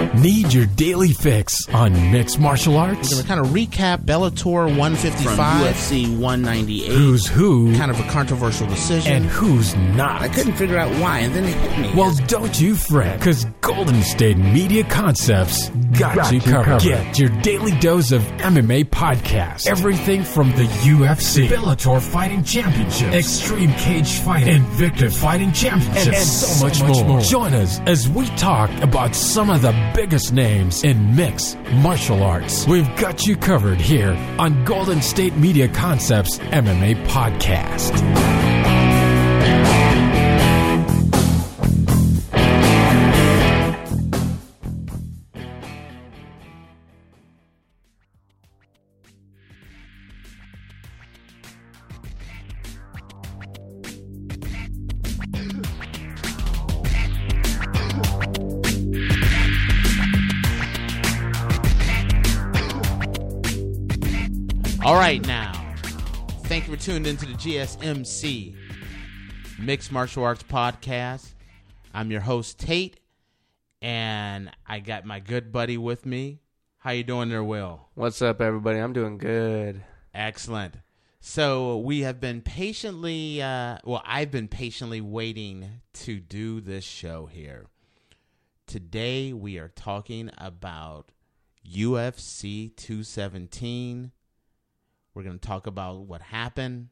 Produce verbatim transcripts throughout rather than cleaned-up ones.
Need your daily fix on mixed martial arts? We're going to kind of recap Bellator one fifty-five. From U F C one ninety-eight. Who's who? Kind of a controversial decision. And who's not? I couldn't figure out why, and then it hit me. Well, don't you fret, because Golden State Media Concepts got, got you, covered. covered. Get your daily dose of M M A podcasts. Everything from the U F C, Bellator Fighting Championships, Extreme Cage Fighting, Invicta Fighting Championships, and, and so, so much, much more. more. Join us as we talk about some of the biggest names in mixed martial arts. We've got you covered here on Golden State Media Concepts M M A Podcast. All right, now, thank you for tuning into the G S M C Mixed Martial Arts Podcast. I'm your host, Tate, and I got my good buddy with me. How you doing there, Will? What's up, everybody? I'm doing good. Excellent. So we have been patiently, uh, well, I've been patiently waiting to do this show here. Today, we are talking about U F C two seventeen. We're going to talk about what happened.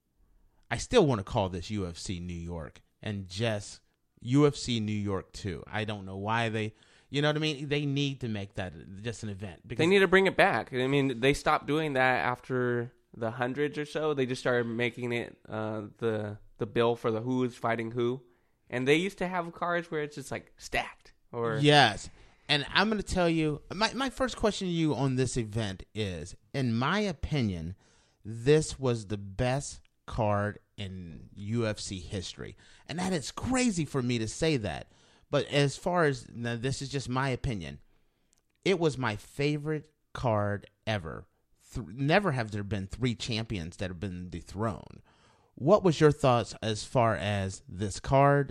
I still want to call this U F C New York and just U F C New York two. I don't know why they, you know what I mean? They need to make that just an event. Because they need to bring it back. I mean, they stopped doing that after the hundreds or so. They just started making it uh, the the bill for the who's fighting who. And they used to have cards where it's just like stacked. Or yes. And I'm going to tell you, my, my first question to you on this event is, in my opinion, this was the best card in U F C history. And that is crazy for me to say that. But as far as, now this is just my opinion, it was my favorite card ever. Th- never have there been three champions that have been dethroned. What was your thoughts as far as this card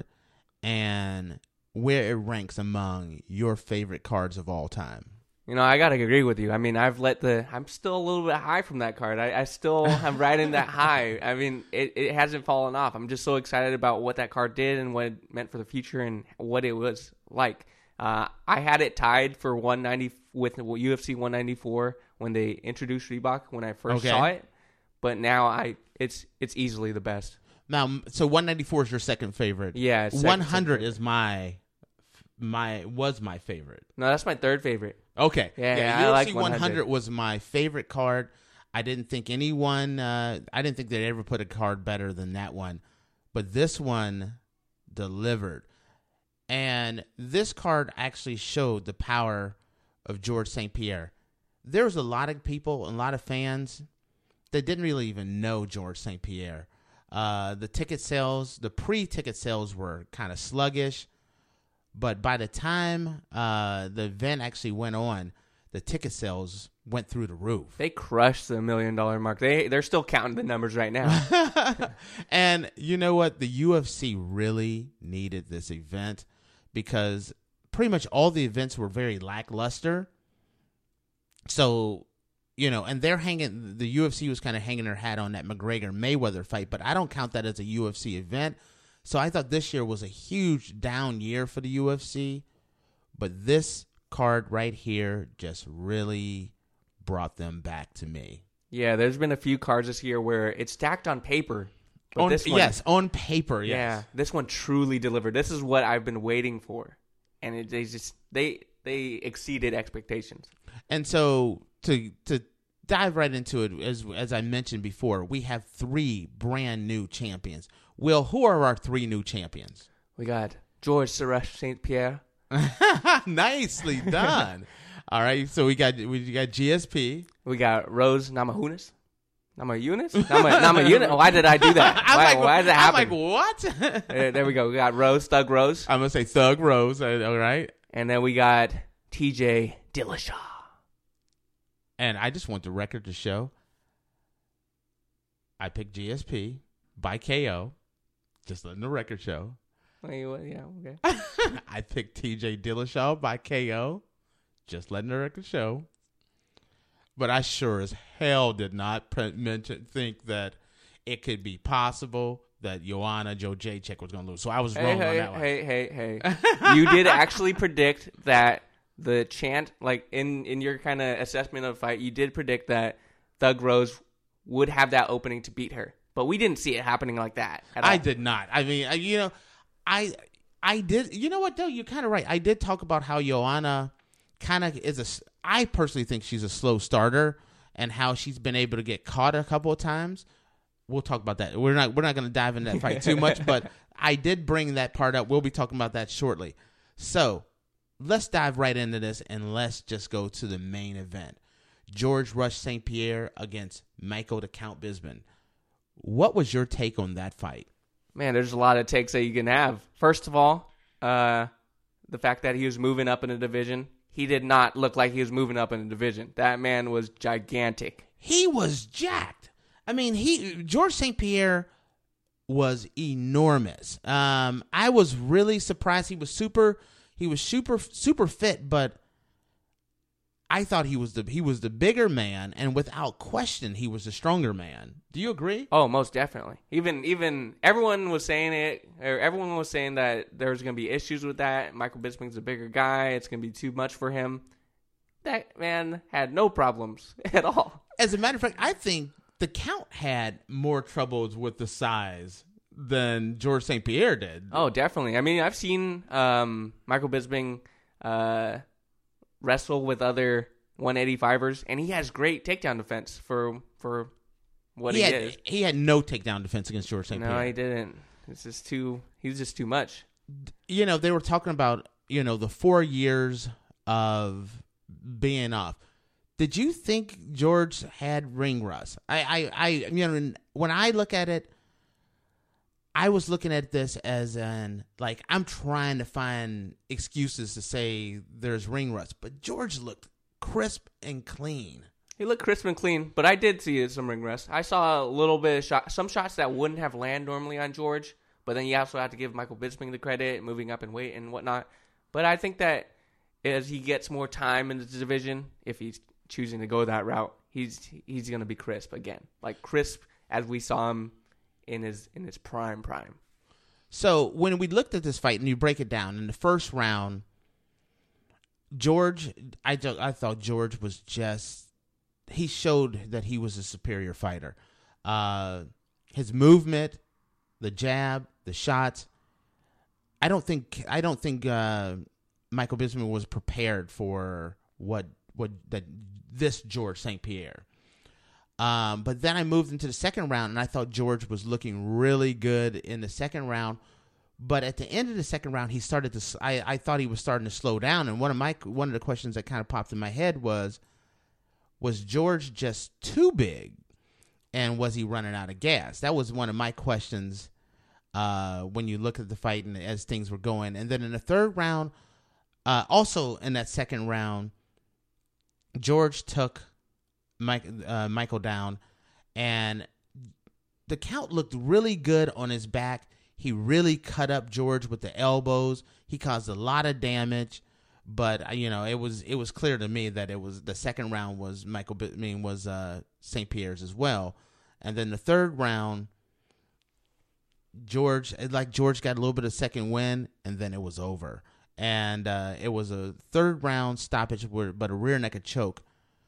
and where it ranks among your favorite cards of all time? You know, I got to agree with you. I mean, I've let the, I'm still a little bit high from that card. I, I still am riding that high. I mean, it, it hasn't fallen off. I'm just so excited about what that card did and what it meant for the future and what it was like. Uh, I had it tied for one ninety with U F C one ninety-four when they introduced Reebok when I first okay. saw it. But now I, it's it's easily the best. Now, so one ninety-four is your second favorite. Yeah. Second, one hundred second is my... My was my favorite. No, that's my third favorite. Okay, yeah, yeah. I U F like C one hundred. one hundred was my favorite card. I didn't think anyone. Uh, I didn't think they'd ever put a card better than that one, but this one delivered. And this card actually showed the power of Georges Saint Pierre. There was a lot of people, a lot of fans that didn't really even know Georges Saint Pierre. Uh, the ticket sales, the pre-ticket sales were kind of sluggish. But by the time uh, the event actually went on, the ticket sales went through the roof. They crushed the million dollar mark. They they're still counting the numbers right now. And you know what? The U F C really needed this event because pretty much all the events were very lackluster. So, you know, and they're hanging. The U F C was kind of hanging their hat on that McGregor Mayweather fight, but I don't count that as a U F C event. So I thought this year was a huge down year for the U F C, but this card right here just really brought them back to me. Yeah, there's been a few cards this year where it's stacked on paper. But on, this one, yes, on paper, yes. Yeah, this one truly delivered. This is what I've been waiting for. And it, they just they they exceeded expectations. And so to to dive right into it, as as I mentioned before, we have three brand new champions. Will, who are our three new champions? We got Georges Saint Pierre. Nicely done. All right, so we got we got G S P. We got Rose Namajunas. Namajunas? Nama, Namajunas? Why did I do that? Why, like, why did that happen? I'm like, what? uh, there we go. We got Rose, Thug Rose. I'm going to say Thug Rose, all right? And then we got T J Dillashaw. And I just want the record to show I picked G S P by K O. Just letting the record show. Wait, what? Yeah, okay. I picked T J Dillashaw by K O. Just letting the record show. But I sure as hell did not pre- mention, think that it could be possible that Joanna Jędrzejczyk was going to lose. So I was hey, wrong hey, on that one. Hey, hey, hey, you did actually predict that the chant, like in, in your kind of assessment of the fight, you did predict that Thug Rose would have that opening to beat her. But we didn't see it happening like that at all. I did not. I mean, I, you know, I I did. You know what, though? You're kind of right. I did talk about how Joanna kind of is a, I personally think she's a slow starter and how she's been able to get caught a couple of times. We'll talk about that. We're not we're not going to dive into that fight too much, but I did bring that part up. We'll be talking about that shortly. So let's dive right into this and let's just go to the main event. George Rush Saint Pierre against Michael the Count Bisping. What was your take on that fight? Man, there's a lot of takes that you can have. First of all, uh, the fact that he was moving up in the division. He did not look like he was moving up in the division. That man was gigantic. He was jacked. I mean, he George Saint Pierre was enormous. Um, I was really surprised. He was super. He was super super fit, but I thought he was the he was the bigger man, and without question, he was the stronger man. Do you agree? Oh, most definitely. Even even everyone was saying it, or everyone was saying that there was going to be issues with that. Michael Bisping's a bigger guy. It's going to be too much for him. That man had no problems at all. As a matter of fact, I think the Count had more troubles with the size than George Saint Pierre did. Oh, definitely. I mean, I've seen um, Michael Bisping uh, wrestle with other one eighty-fivers, and he has great takedown defense for for what he, he had, is. He had no takedown defense against George Saint No, Pierre. he didn't. It's just too. He's just too much. You know, they were talking about, you know, the four years of being off. Did you think George had ring rust? I, I, I, you know, when I look at it, I was looking at this as an, like, I'm trying to find excuses to say there's ring rust, but George looked crisp and clean. He looked crisp and clean, but I did see some ring rust. I saw a little bit of shot, some shots that wouldn't have land normally on George, but then you also have to give Michael Bisping the credit, moving up in weight and whatnot. But I think that as he gets more time in the division, if he's choosing to go that route, he's he's going to be crisp again, like crisp as we saw him in his in his prime prime. So when we looked at this fight and you break it down in the first round, George, I I thought George was just. He showed that he was a superior fighter. Uh, his movement, the jab, the shots. I don't think I don't think uh, Michael Bisping was prepared for what what that this George Saint Pierre. Um, but then I moved into the second round, and I thought George was looking really good in the second round. But at the end of the second round, he started to. I, I thought he was starting to slow down. And one of my one of the questions that kind of popped in my head was. Was George just too big, and was he running out of gas? That was one of my questions uh, when you look at the fight and as things were going. And then in the third round, uh, also in that second round, George took Mike, uh, Michael down, and the Count looked really good on his back. He really cut up George with the elbows. He caused a lot of damage. But you know, it was it was clear to me that it was the second round was Michael. I mean, was uh, Saint Pierre's as well, and then the third round, George like George got a little bit of second win, and then it was over, and uh, it was a third round stoppage, but a rear naked choke.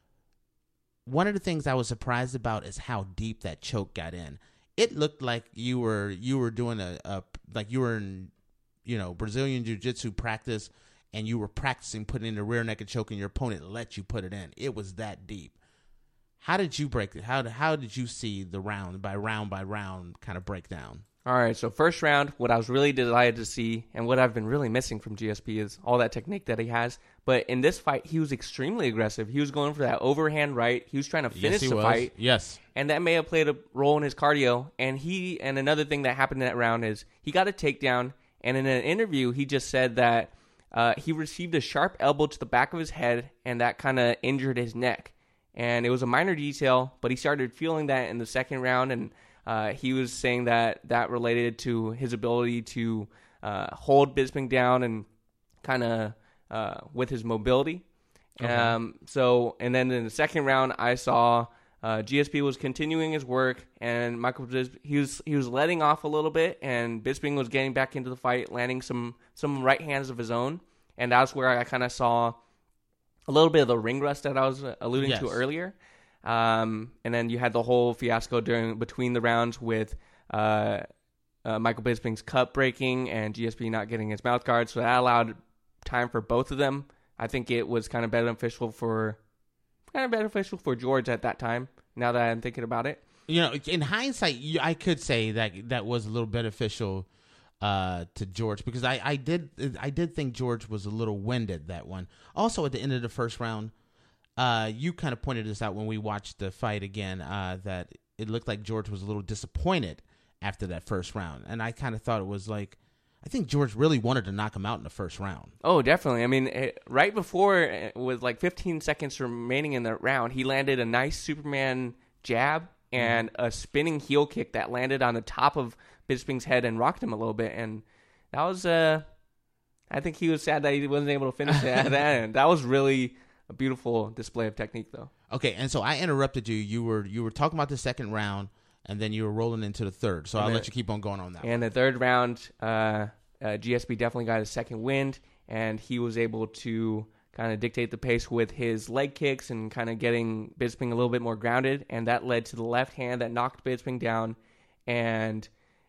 One of the things I was surprised about is how deep that choke got in. It looked like you were you were doing a, a like you were in you know Brazilian Jiu-Jitsu practice. And you were practicing putting in the rear naked choke, and your opponent let you put it in. It was that deep. How did you break it? How how did you see the round by round by round kind of breakdown? All right, so first round, what I was really delighted to see, and what I've been really missing from G S P is all that technique that he has. But in this fight, he was extremely aggressive. He was going for that overhand right. He was trying to finish yes, he the was. fight. Yes, and that may have played a role in his cardio. And he and another thing that happened in that round is he got a takedown. And in an interview, he just said that. Uh, he received a sharp elbow to the back of his head, and that kind of injured his neck. And it was a minor detail, but he started feeling that in the second round, and uh, he was saying that that related to his ability to uh, hold Bisping down and kind of uh, with his mobility. Okay. Um, so, and then in the second round, I saw uh, G S P was continuing his work, and Michael Bis- he was he was letting off a little bit, and Bisping was getting back into the fight, landing some some right hands of his own, and that's where I kind of saw a little bit of the ring rust that I was alluding Yes. to earlier. Um, and then you had the whole fiasco during between the rounds with uh, uh, Michael Bisping's cup breaking and G S P not getting his mouth guard, so that allowed time for both of them. I think it was kind of beneficial for kind of beneficial for George at that time. Now that I'm thinking about it, You know, in hindsight, you- I could say that that was a little beneficial uh, to George because I, I did I did think George was a little winded that one. Also, at the end of the first round, uh, you kind of pointed this out when we watched the fight again uh, that it looked like George was a little disappointed after that first round, and I kind of thought it was like I think George really wanted to knock him out in the first round. oh, definitely. I mean, it, right before, uh, with like fifteen seconds remaining in the round, he landed a nice Superman jab and a spinning heel kick that landed on the top of Bisping's head and rocked him a little bit. And that was, uh, I think he was sad that he wasn't able to finish it at that end. That was really a beautiful display of technique, though. Okay, and so I interrupted you. You were you were talking about the second round, and then you were rolling into the third. So And I'll then- let you keep on going on that. And the third round, uh, uh, G S P definitely got his second wind, and he was able to kind of dictate the pace with his leg kicks and kind of getting Bisping a little bit more grounded, and that led to the left hand that knocked Bisping down, and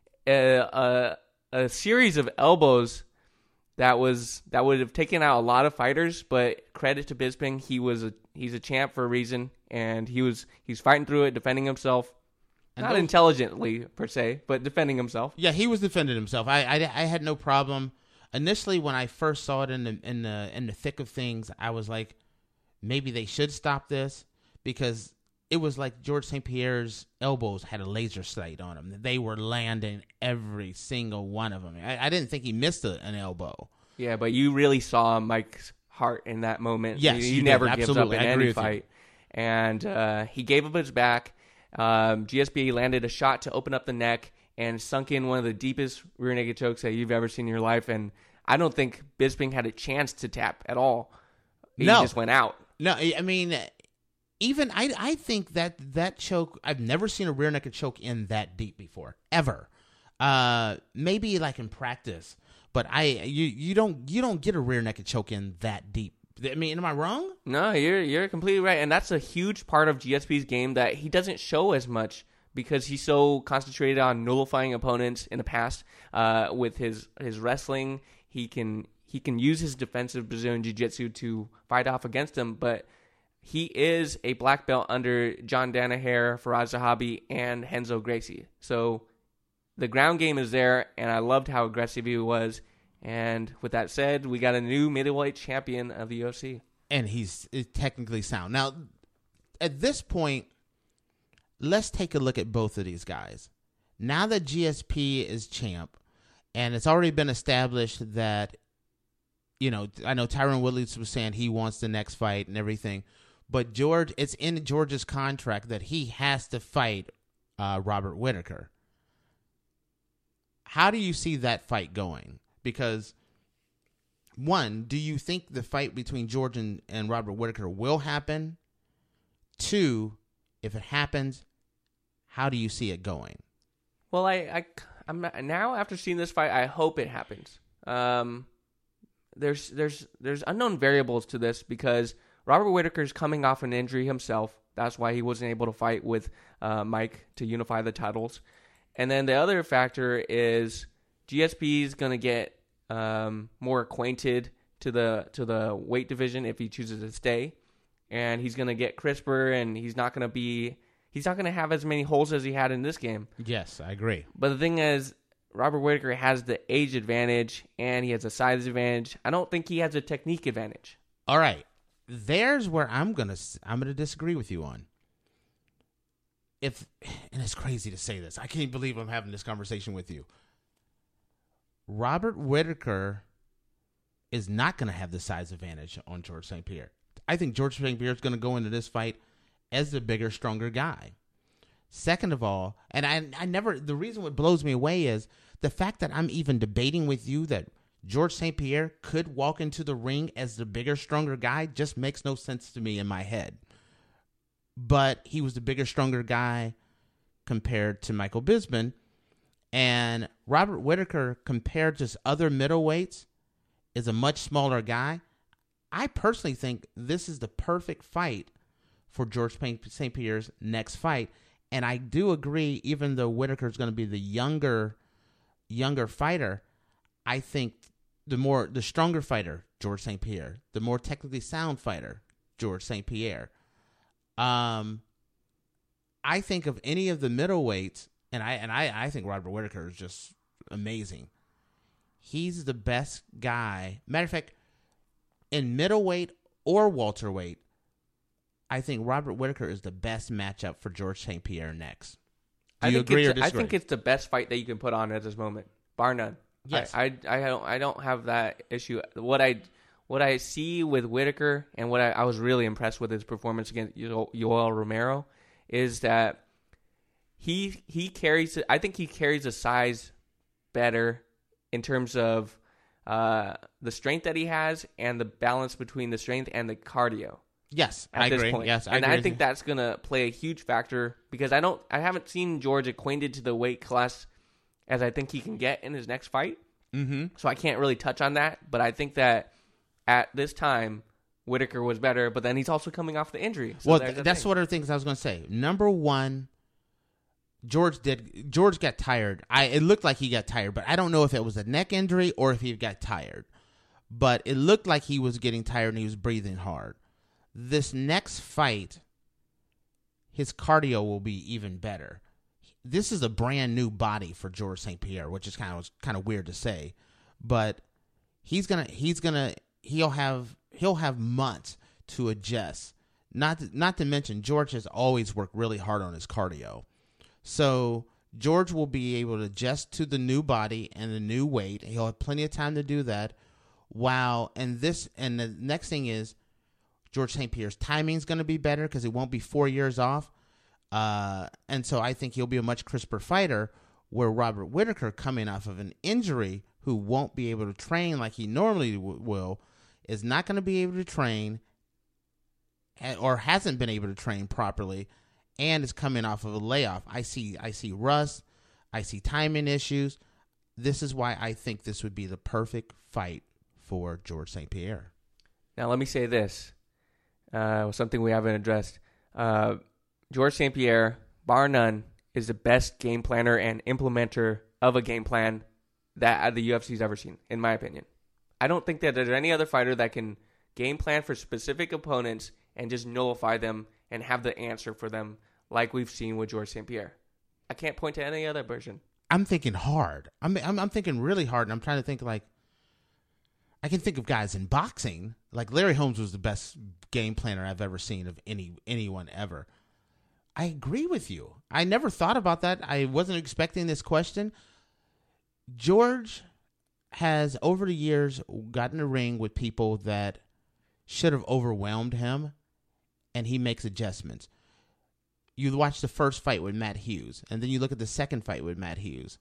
a, a, a series of elbows that was that would have taken out a lot of fighters. But credit to Bisping, he was a, he's a champ for a reason, and he was he's fighting through it, defending himself. And Not those- intelligently, per se, but defending himself. Yeah, he was defending himself. I, I, I had no problem. Initially, when I first saw it in the in the in the thick of things, I was like, maybe they should stop this because it was like George Saint Pierre's elbows had a laser sight on them. They were landing every single one of them. I, I didn't think he missed a, an elbow. Yeah, but you really saw Mike's heart in that moment. Yes, he, you he did. never gives up Absolutely. in I agree any with you. fight, and uh, he gave up his back. Um, G S P landed a shot to open up the neck and sunk in one of the deepest rear naked chokes that you've ever seen in your life. And I don't think Bisping had a chance to tap at all. He No. just went out. No, I I mean, even I I think that that choke, I've never seen a rear naked choke in that deep before, ever. Uh, maybe like in practice, but I you you don't you don't get a rear naked choke in that deep. I mean, am I wrong? No, you're you're completely right, and that's a huge part of G S P's game that he doesn't show as much because he's so concentrated on nullifying opponents in the past. Uh, with his his wrestling, he can he can use his defensive Brazilian Jiu-Jitsu to fight off against him, but he is a black belt under John Danaher, Faraz Zahabi, and Renzo Gracie. So the ground game is there, and I loved how aggressive he was. And with that said, we got a new middleweight champion of the U F C. And he's is technically sound. Now, at this point, let's take a look at both of these guys. Now that G S P is champ, and it's already been established that, you know, I know Tyron Woodley was saying he wants the next fight and everything, but George, it's in George's contract that he has to fight uh, Robert Whittaker. How do you see that fight going? Because, one, do you think the fight between George and, and Robert Whittaker will happen? Two, if it happens, how do you see it going? Well, I, I, I'm now after seeing this fight, I hope it happens. Um, there's, there's, there's unknown variables to this because Robert Whittaker's coming off an injury himself. That's why he wasn't able to fight with uh, Mike to unify the titles. And then the other factor is G S P is going to get um, more acquainted to the to the weight division if he chooses to stay, and he's going to get crisper, and he's not going to be he's not going to have as many holes as he had in this game. Yes, I agree. But the thing is, Robert Whittaker has the age advantage, and he has a size advantage. I don't think he has a technique advantage. All right, there's where I'm gonna I'm gonna disagree with you on. If and it's crazy to say this, I can't believe I'm having this conversation with you. Robert Whittaker is not going to have the size advantage on George Saint Pierre. I think George Saint Pierre is going to go into this fight as the bigger, stronger guy. Second of all, and I, I never, the reason what blows me away is the fact that I'm even debating with you that George Saint Pierre could walk into the ring as the bigger, stronger guy just makes no sense to me in my head. But he was the bigger, stronger guy compared to Michael Bisping. And Robert Whittaker, compared to other middleweights, is a much smaller guy. I personally think this is the perfect fight for George Saint Pierre's next fight. And I do agree, even though Whittaker is going to be the younger, younger fighter, I think the more the stronger fighter, George Saint Pierre, the more technically sound fighter, George Saint Pierre. Um, I think of any of the middleweights, and I and I, I think Robert Whittaker is just amazing. He's the best guy. Matter of fact, in middleweight or welterweight, I think Robert Whittaker is the best matchup for George Saint Pierre next. Do I you think agree or it's, disagree? I think it's the best fight that you can put on at this moment, bar none. Yes. I, I, I don't I don't have that issue. What I what I see with Whittaker and what I, I was really impressed with his performance against Yoel Romero is that he he carries I think he carries a size better in terms of uh, the strength that he has and the balance between the strength and the cardio. Yes, at I this agree. point. Yes, I and agree I with think you. that's going to play a huge factor because I don't I haven't seen George acquainted to the weight class as I think he can get in his next fight. Mm-hmm. So I can't really touch on that, but I think that at this time, Whittaker was better, but then he's also coming off the injury. So well, there's th- the that's thing. one of the things I was going to say. Number one, George did. George got tired. I it looked like he got tired, but I don't know if it was a neck injury or if he got tired. But it looked like he was getting tired and he was breathing hard. This next fight, his cardio will be even better. This is a brand new body for George Saint Pierre, which is kind of kind of weird to say, but he's gonna he's gonna he'll have he'll have months to adjust. Not to, not to mention George has always worked really hard on his cardio, so George will be able to adjust to the new body and the new weight. He'll have plenty of time to do that. Wow, and this and the next thing is George Saint Pierre's timing is going to be better because it won't be four years off. Uh, and so I think he'll be a much crisper fighter, where Robert Whittaker, coming off of an injury, who won't be able to train like he normally w- will, is not going to be able to train or hasn't been able to train properly and is coming off of a layoff. I see I see rust. I see timing issues. This is why I think this would be the perfect fight for George Saint Pierre. Now let me say this, uh, something we haven't addressed. Uh, George Saint Pierre, bar none, is the best game planner and implementer of a game plan that the U F C's ever seen, in my opinion. I don't think that there's any other fighter that can game plan for specific opponents and just nullify them and have the answer for them like we've seen with George Saint Pierre. I can't point to any other version. I'm thinking hard. I'm, I'm I'm thinking really hard, and I'm trying to think like I can think of guys in boxing. Like Larry Holmes was the best game planner I've ever seen of any anyone ever. I agree with you. I never thought about that. I wasn't expecting this question. George has, over the years, gotten in a ring with people that should have overwhelmed him, and he makes adjustments. You watch the first fight with Matt Hughes, and then you look at the second fight with Matt Hughes.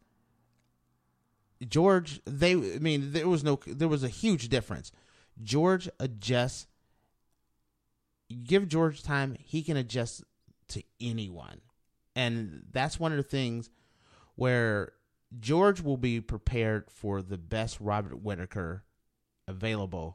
George, they, I mean, there was no, there was a huge difference. George adjusts. Give George time; he can adjust to anyone. And that's one of the things where George will be prepared for the best Robert Whittaker available.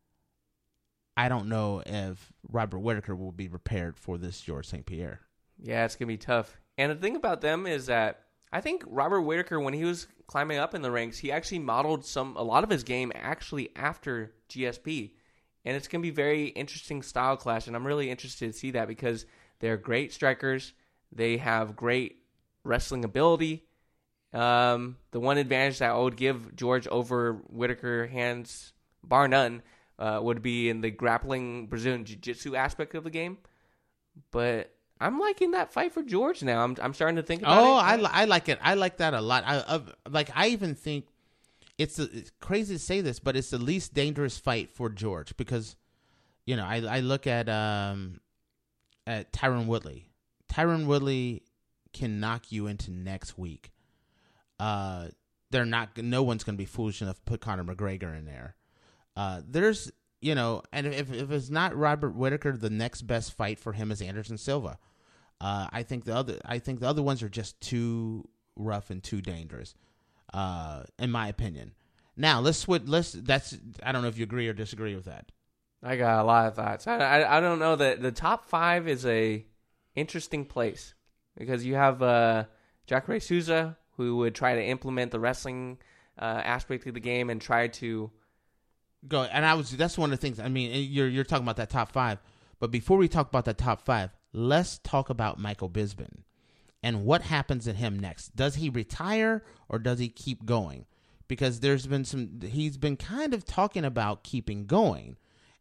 I don't know if Robert Whittaker will be prepared for this George Saint Pierre. Yeah, it's going to be tough. And the thing about them is that I think Robert Whittaker, when he was climbing up in the ranks, he actually modeled some a lot of his game actually after G S P. And it's going to be very interesting style clash, and I'm really interested to see that because they're great strikers. They have great wrestling ability. Um, the one advantage that I would give George over Whittaker, hands bar none, uh, would be in the grappling Brazilian Jiu-Jitsu aspect of the game. But I'm liking that fight for George now. I'm I'm starting to think about oh, it. Oh, I, li- I like it. I like that a lot. I uh, like. I even think it's, the, it's crazy to say this, but it's the least dangerous fight for George because, you know, I I look at um at Tyron Woodley. Tyron Woodley can knock you into next week. Uh, they're not. No one's going to be foolish enough to put Conor McGregor in there. Uh, there's, you know, and if if it's not Robert Whittaker, the next best fight for him is Anderson Silva. Uh, I think the other, I think the other ones are just too rough and too dangerous, uh, in my opinion. Now let's switch. Let's. That's. I don't know if you agree or disagree with that. I got a lot of thoughts. I I, I don't know that the top five is a interesting place because you have uh, Jacare Souza, who would try to implement the wrestling uh, aspect of the game and try to go. And I was. That's one of the things. I mean, you're you're talking about that top five, but before we talk about that top five, let's talk about Michael Bisping and what happens to him next. Does he retire or does he keep going? Because there's been some. He's been kind of talking about keeping going,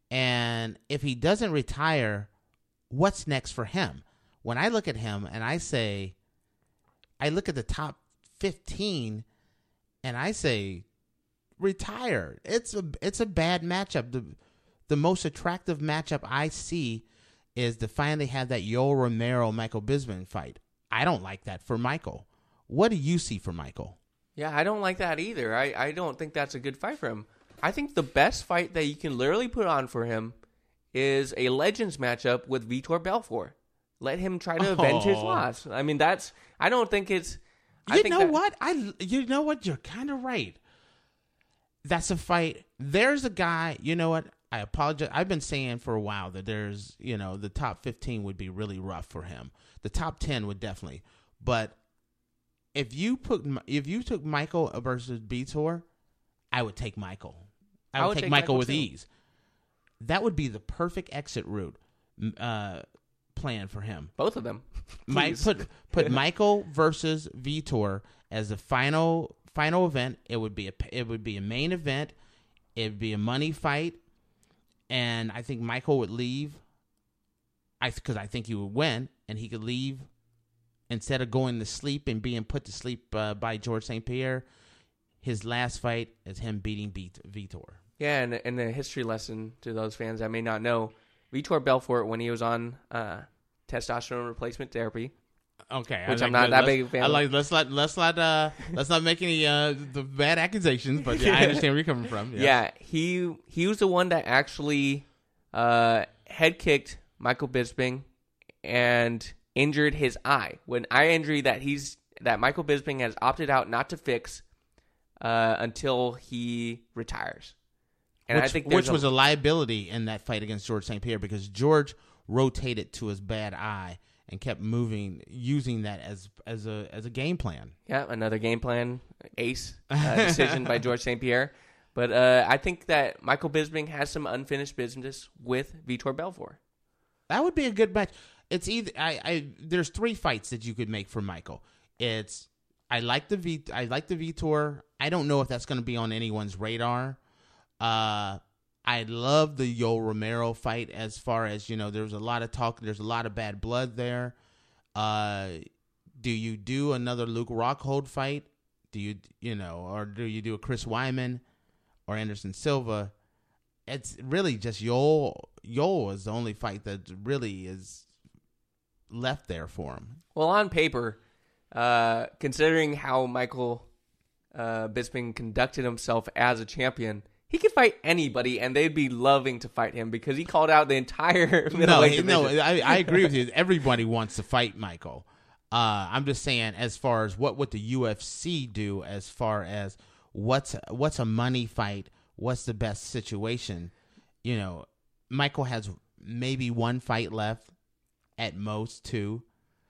and if he doesn't retire, what's next for him? When I look at him and I say, I look at the top fifteen, and I say, retire. It's a it's a bad matchup. The the most attractive matchup I see is to finally have that Yoel Romero Michael Bisping fight. I don't like that for Michael. What do you see for Michael? Yeah, I don't like that either. I, I don't think that's a good fight for him. I think the best fight that you can literally put on for him is a Legends matchup with Vitor Belfort. Let him try to avenge his loss. I mean, that's. I don't think it's. I You think know that, what? I you know what? You're kind of right. That's a fight. There's a guy. You know what? I apologize. I've been saying for a while that there's, you know, the top fifteen would be really rough for him. The top ten would definitely. But if you put if you took Michael versus Vitor, I would take Michael. I would, I would take, take Michael, Michael with too. ease. That would be the perfect exit route uh, plan for him. Both of them. Mike, put put Michael versus Vitor as the final final event. It would be a it would be a main event. It would be a money fight, and I think Michael would leave. I because I think he would win, and he could leave instead of going to sleep and being put to sleep uh, by George Saint Pierre. His last fight is him beating Vitor. Yeah, and, and a history lesson to those fans that may not know, Vitor Belfort, when he was on uh, testosterone replacement therapy, okay, which like I'm not that big a fan. I like let's not let's not uh, let's not make any uh, the bad accusations, but yeah, I understand where you're coming from. Yeah, yeah he he was the one that actually uh, head kicked Michael Bisping and injured his eye. When eye injury that he's that Michael Bisping has opted out not to fix uh, until he retires. And which, I think which a, was a liability in that fight against George Saint Pierre because George rotated to his bad eye and kept moving, using that as as a as a game plan. Yeah, another game plan ace uh, decision by George Saint Pierre. But uh, I think that Michael Bisping has some unfinished business with Vitor Belfort. That would be a good match. It's either I, I there's three fights that you could make for Michael. It's I like the V I like the Vitor. I don't know if that's going to be on anyone's radar. Uh, I love the Yoel Romero fight as far as, you know, there's a lot of talk. There's a lot of bad blood there. Uh, do you do another Luke Rockhold fight? Do you, you know, or do you do a Chris Weidman or Anderson Silva? It's really just Yoel. Yoel is the only fight that really is left there for him. Well, on paper, uh, considering how Michael uh, Bisping conducted himself as a champion, he could fight anybody, and they'd be loving to fight him because he called out the entire middleweight no, division. No, I, I agree with you. Everybody wants to fight Michael. Uh, I'm just saying, as far as what would the U F C do, as far as what's what's a money fight, what's the best situation? You know, Michael has maybe one fight left, at most two,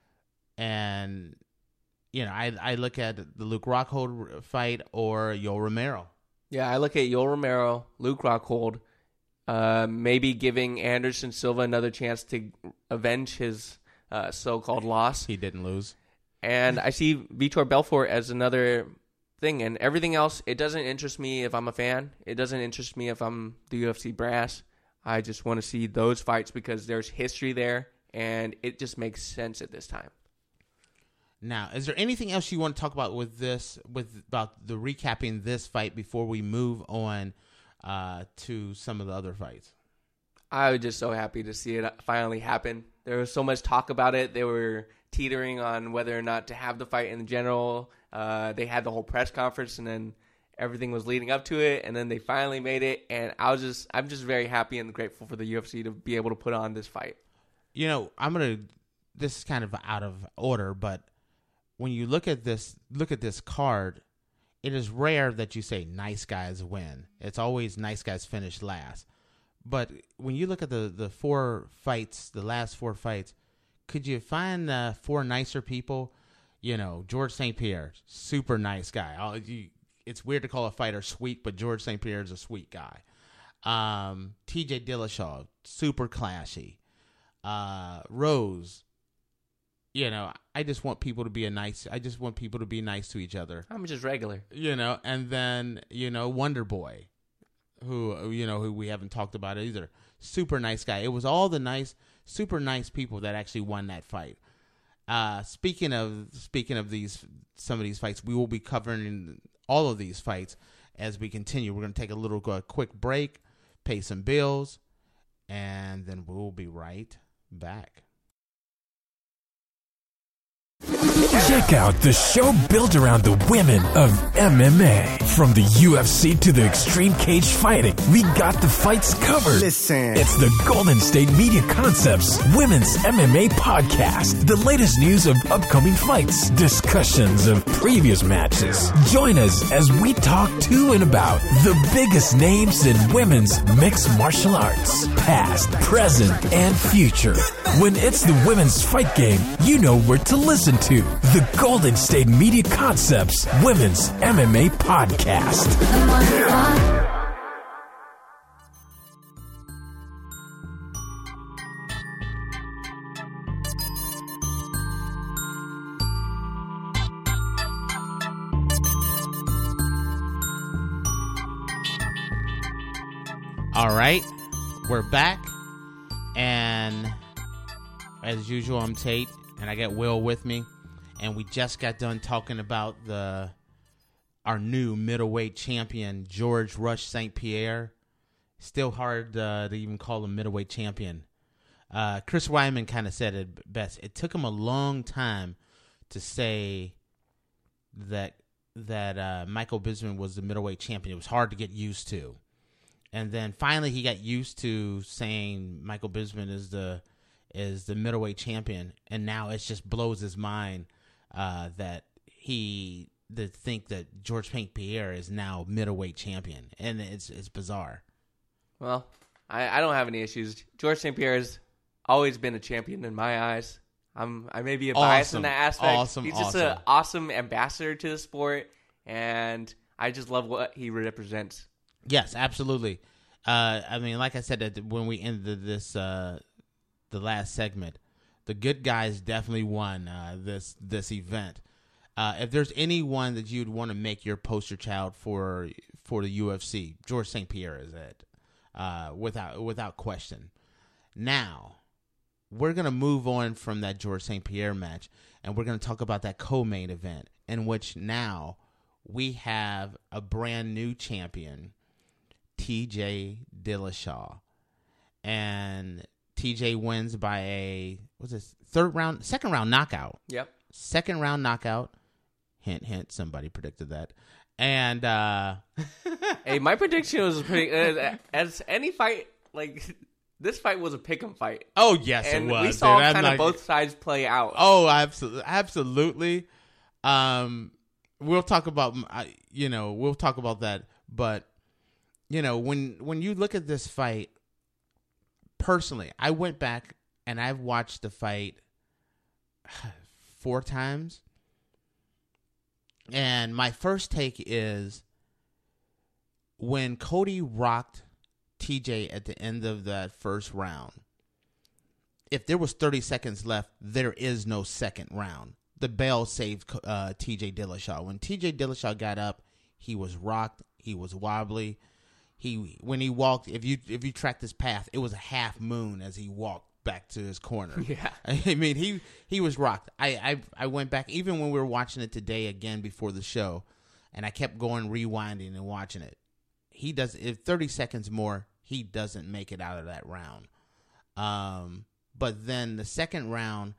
and you know, I I look at the Luke Rockhold fight or Yoel Romero. Yeah, I look at Yoel Romero, Luke Rockhold, uh, maybe giving Anderson Silva another chance to avenge his uh, so-called loss. He didn't lose. And I see Vitor Belfort as another thing. And everything else, it doesn't interest me if I'm a fan. It doesn't interest me if I'm the U F C brass. I just want to see those fights because there's history there, and it just makes sense at this time. Now, is there anything else you want to talk about with this, with about the recapping this fight before we move on uh, to some of the other fights? I was just so happy to see it finally happen. There was so much talk about it. They were teetering on whether or not to have the fight in general. Uh, they had the whole press conference, and then everything was leading up to it, and then they finally made it. And I was just, I'm just very happy and grateful for the U F C to be able to put on this fight. You know, I'm gonna. This is kind of out of order, but when you look at this, look at this card, it is rare that you say nice guys win. It's always nice guys finish last. But when you look at the, the four fights, the last four fights, could you find uh, four nicer people? You know, George Saint Pierre, super nice guy. I'll, you, it's weird to call a fighter sweet, but George Saint Pierre is a sweet guy. Um, T J Dillashaw, super classy. Uh, Rose, you know, I just want people to be a nice. I just want people to be nice to each other. I'm just regular, you know. And then you know, Wonder Boy, who you know who we haven't talked about either. Super nice guy. It was all the nice, super nice people that actually won that fight. Uh, speaking of speaking of these, some of these fights, we will be covering all of these fights as we continue. We're going to take a little a quick break, pay some bills, and then we'll be right back. Check out the show built around the women of M M A. From the U F C to the extreme cage fighting, we got the fights covered. Listen. It's the Golden State Media Concepts Women's M M A Podcast. The latest news of upcoming fights, discussions of previous matches. Join us as we talk to and about the biggest names in women's mixed martial arts, past, present, and future. When it's the women's fight game, you know where to listen to. The Golden State Media Concepts Women's M M A Podcast. All right, we're back, and as usual, I'm Tate, and I got Will with me, and we just got done talking about the our new middleweight champion, George Rush Saint Pierre. Still hard uh, to even call him middleweight champion. Uh, Chris Weidman kind of said it best. It took him a long time to say that that uh, Michael Bisping was the middleweight champion. It was hard to get used to. And then finally he got used to saying Michael Bisping is the is the middleweight champion, and now it just blows his mind uh, that he to think that George Saint Pierre is now middleweight champion, and it's it's bizarre. Well, I, I don't have any issues. George Saint Pierre has always been a champion in my eyes. I'm I may be a bias Awesome. in that aspect. Awesome, He's just awesome. an awesome ambassador to the sport, and I just love what he represents. Yes, absolutely. Uh, I mean, like I said, that when we ended this uh, the last segment, the good guys definitely won uh, this this event. Uh, if there's anyone that you'd want to make your poster child for for the U F C, George Saint Pierre is it, uh, without without question. Now, we're gonna move on from that George Saint Pierre match, and we're gonna talk about that co-main event in which now we have a brand new champion, T J Dillashaw, and T J wins by a what's this third round, second round knockout. Yep, second round knockout. Hint, hint. Somebody predicted that. And uh, hey, my prediction was pretty. Uh, as any fight, like this fight was a pick'em fight. Oh yes, and it was. we saw dude. kind not... of both sides play out. Oh, absolutely, absolutely. Um, we'll talk about you know we'll talk about that, but you know when when you look at this fight, personally, I went back and I've watched the fight four times. And my first take is when Cody rocked T J at the end of that first round, if there was thirty seconds left, there is no second round. The bell saved uh, T J Dillashaw. When T J Dillashaw got up, he was rocked. He was wobbly. He when he walked, if you if you track this path, it was a half moon as he walked back to his corner. Yeah, I mean he he was rocked. I, I I went back even when we were watching it today again before the show, and I kept going rewinding and watching it. He does if thirty seconds more, he doesn't make it out of that round. Um, but then the second round,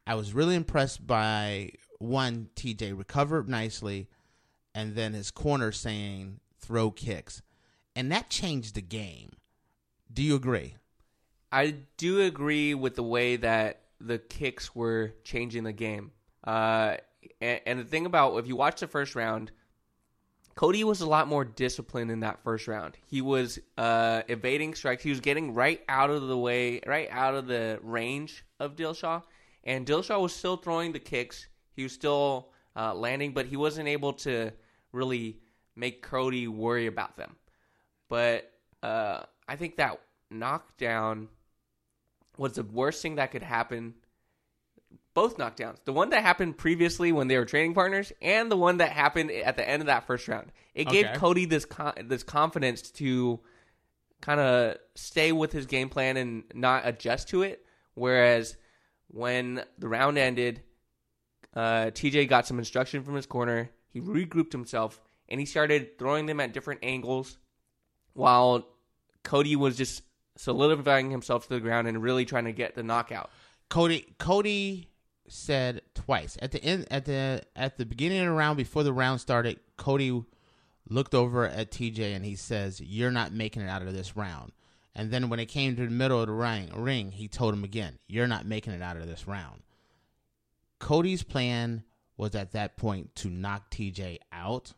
I was really impressed by, one, T J recovered nicely, and then his corner saying throw kicks. And that changed the game. Do you agree? I do agree with the way that the kicks were changing the game. Uh, and, and the thing about, if you watch the first round, Cody was a lot more disciplined in that first round. He was uh, evading strikes. He was getting right out of the way, right out of the range of Dillashaw. And Dillashaw was still throwing the kicks. He was still uh, landing, but he wasn't able to really make Cody worry about them. But uh, I think that knockdown was the worst thing that could happen. Both knockdowns. The one that happened previously when they were training partners and the one that happened at the end of that first round. It Okay. gave Cody this con- this confidence to kind of stay with his game plan and not adjust to it. Whereas when the round ended, uh, T J got some instruction from his corner. He regrouped himself, and he started throwing them at different angles while Cody was just solidifying himself to the ground and really trying to get the knockout. Cody Cody said twice at the end at the at the beginning of the round before the round started. Cody looked over at T J and he says, "You're not making it out of this round." And then when it came to the middle of the ring, ring, he told him again, "You're not making it out of this round." Cody's plan was at that point to knock T J out,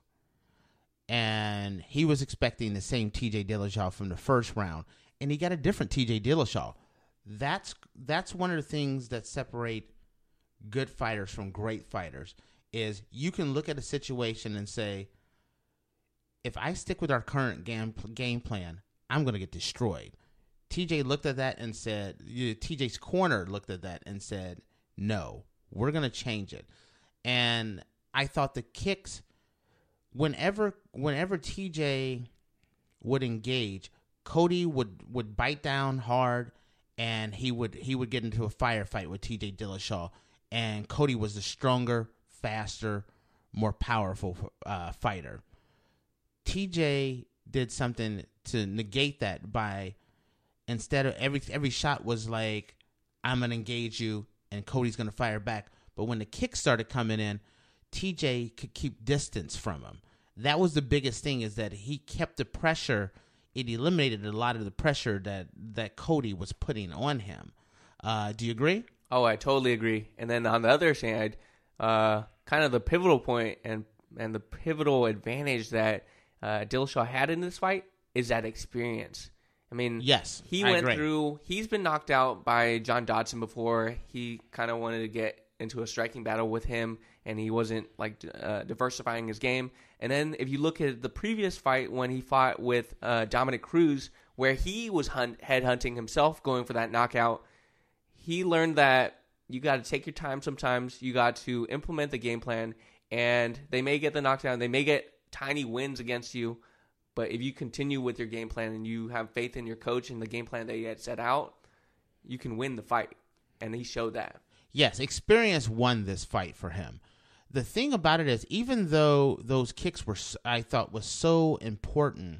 and he was expecting the same T J Dillashaw from the first round, and he got a different T J Dillashaw. That's that's one of the things that separate good fighters from great fighters is you can look at a situation and say, if I stick with our current game game plan, I'm going to get destroyed. T J looked at that and said, T J's corner looked at that and said, no, we're going to change it. And I thought the kicks, whenever whenever T J would engage, Cody would, would bite down hard. And he would he would get into a firefight with T J Dillashaw, and Cody was the stronger, faster, more powerful uh, fighter. T J did something to negate that by instead of every every shot was like, I'm gonna engage you, and Cody's gonna fire back. But when the kicks started coming in, T J could keep distance from him. That was the biggest thing, is that he kept the pressure. It eliminated a lot of the pressure that, that Cody was putting on him. Uh, do you agree? Oh, I totally agree. And then on the other side, uh, kind of the pivotal point and and the pivotal advantage that uh, Dillashaw had in this fight is that experience. I mean, yes, he I went agree. through. He's been knocked out by John Dodson before. He kind of wanted to get into a striking battle with him, and he wasn't like uh, diversifying his game. And then if you look at the previous fight when he fought with uh, Dominic Cruz, where he was hunt- headhunting himself, going for that knockout, he learned that you got to take your time sometimes. You got to implement the game plan, and they may get the knockdown. They may get tiny wins against you, but if you continue with your game plan and you have faith in your coach and the game plan that you had set out, you can win the fight. And he showed that. Yes, experience won this fight for him. The thing about it is, even though those kicks were, I thought, was so important,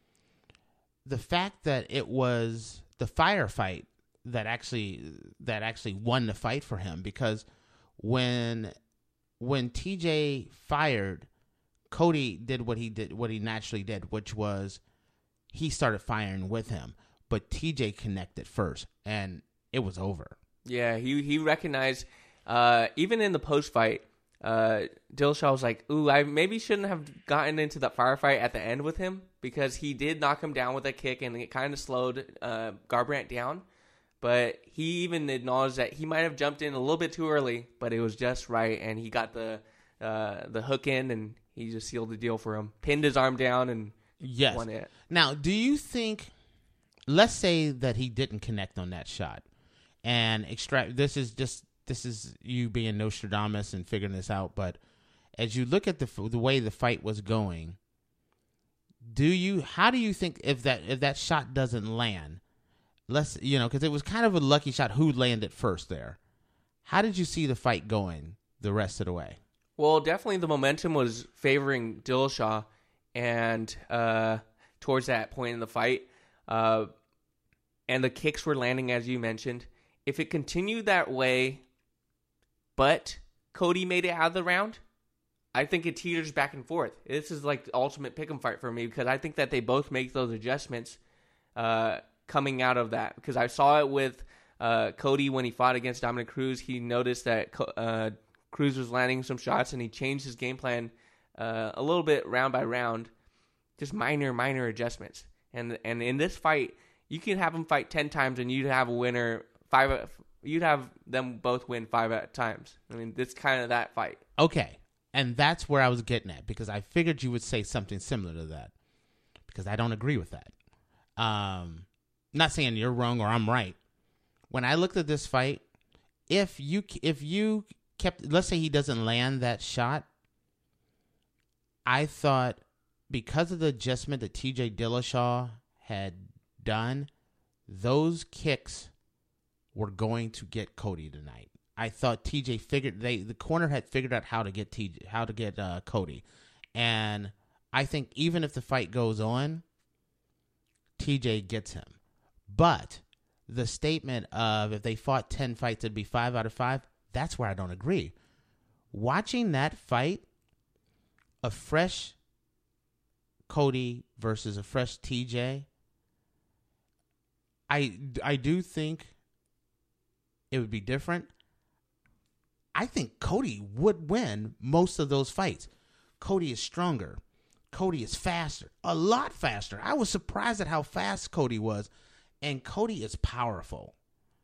the fact that it was the firefight that actually that actually won the fight for him, because when when T J fired, Cody did what he did, what he naturally did, which was he started firing with him, but T J connected first, and it was over. Yeah, he he recognized, uh, even in the post fight, uh, Dillashaw was like, "Ooh, I maybe shouldn't have gotten into that firefight at the end with him, because he did knock him down with a kick, and it kind of slowed uh, Garbrandt down." But he even acknowledged that he might have jumped in a little bit too early, but it was just right, and he got the uh, the hook in, and he just sealed the deal for him. Pinned his arm down and yes. won it. Now, do you think? Let's say that he didn't connect on that shot, and extract. This is just this is you being Nostradamus and figuring this out. But as you look at the the way the fight was going, do you? How do you think if that if that shot doesn't land? Let's you know because it was kind of a lucky shot. Who landed first there? How did you see the fight going the rest of the way? Well, definitely the momentum was favoring Dillashaw, and uh, towards that point in the fight, uh, and the kicks were landing as you mentioned. If it continued that way, but Cody made it out of the round, I think it teeters back and forth. This is like the ultimate pick'em fight for me because I think that they both make those adjustments uh, coming out of that. Because I saw it with uh, Cody when he fought against Dominic Cruz. He noticed that uh, Cruz was landing some shots, and he changed his game plan uh, a little bit round by round, just minor, minor adjustments. And and in this fight, you can have them fight ten times, and you'd have a winner five. You'd have them both win five at times. I mean, it's kind of that fight. Okay, and that's where I was getting at because I figured you would say something similar to that because I don't agree with that. Um, not saying you're wrong or I'm right. When I looked at this fight, if you if you kept, let's say he doesn't land that shot, I thought because of the adjustment that T J Dillashaw had done, those kicks were going to get Cody tonight. I thought T J figured they the corner had figured out how to get T J how to get uh, Cody, and I think even if the fight goes on, T J gets him. But the statement of if they fought ten fights, it'd be five out of five. That's where I don't agree. Watching that fight, a fresh Cody versus a fresh T J, I I do think it would be different. I think Cody would win most of those fights. Cody is stronger. Cody is faster, a lot faster. I was surprised at how fast Cody was, and Cody is powerful.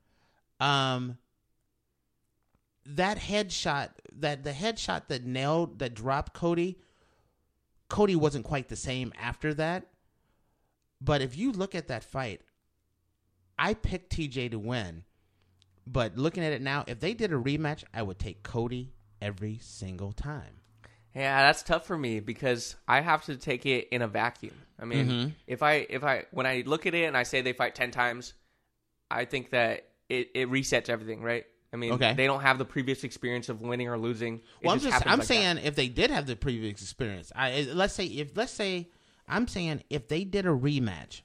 Um, that headshot, that the headshot that nailed, that dropped Cody, Cody wasn't quite the same after that. But if you look at that fight, I picked T J to win. But looking at it now, if they did a rematch, I would take Cody every single time. Yeah, that's tough for me because I have to take it in a vacuum. I mean, mm-hmm. if I if I when I look at it and I say they fight ten times, I think that it, it resets everything, right? I mean, okay. They don't have the previous experience of winning or losing. It well, I'm just, just I'm like saying that. If they did have the previous experience, I let's say if let's say I'm saying if they did a rematch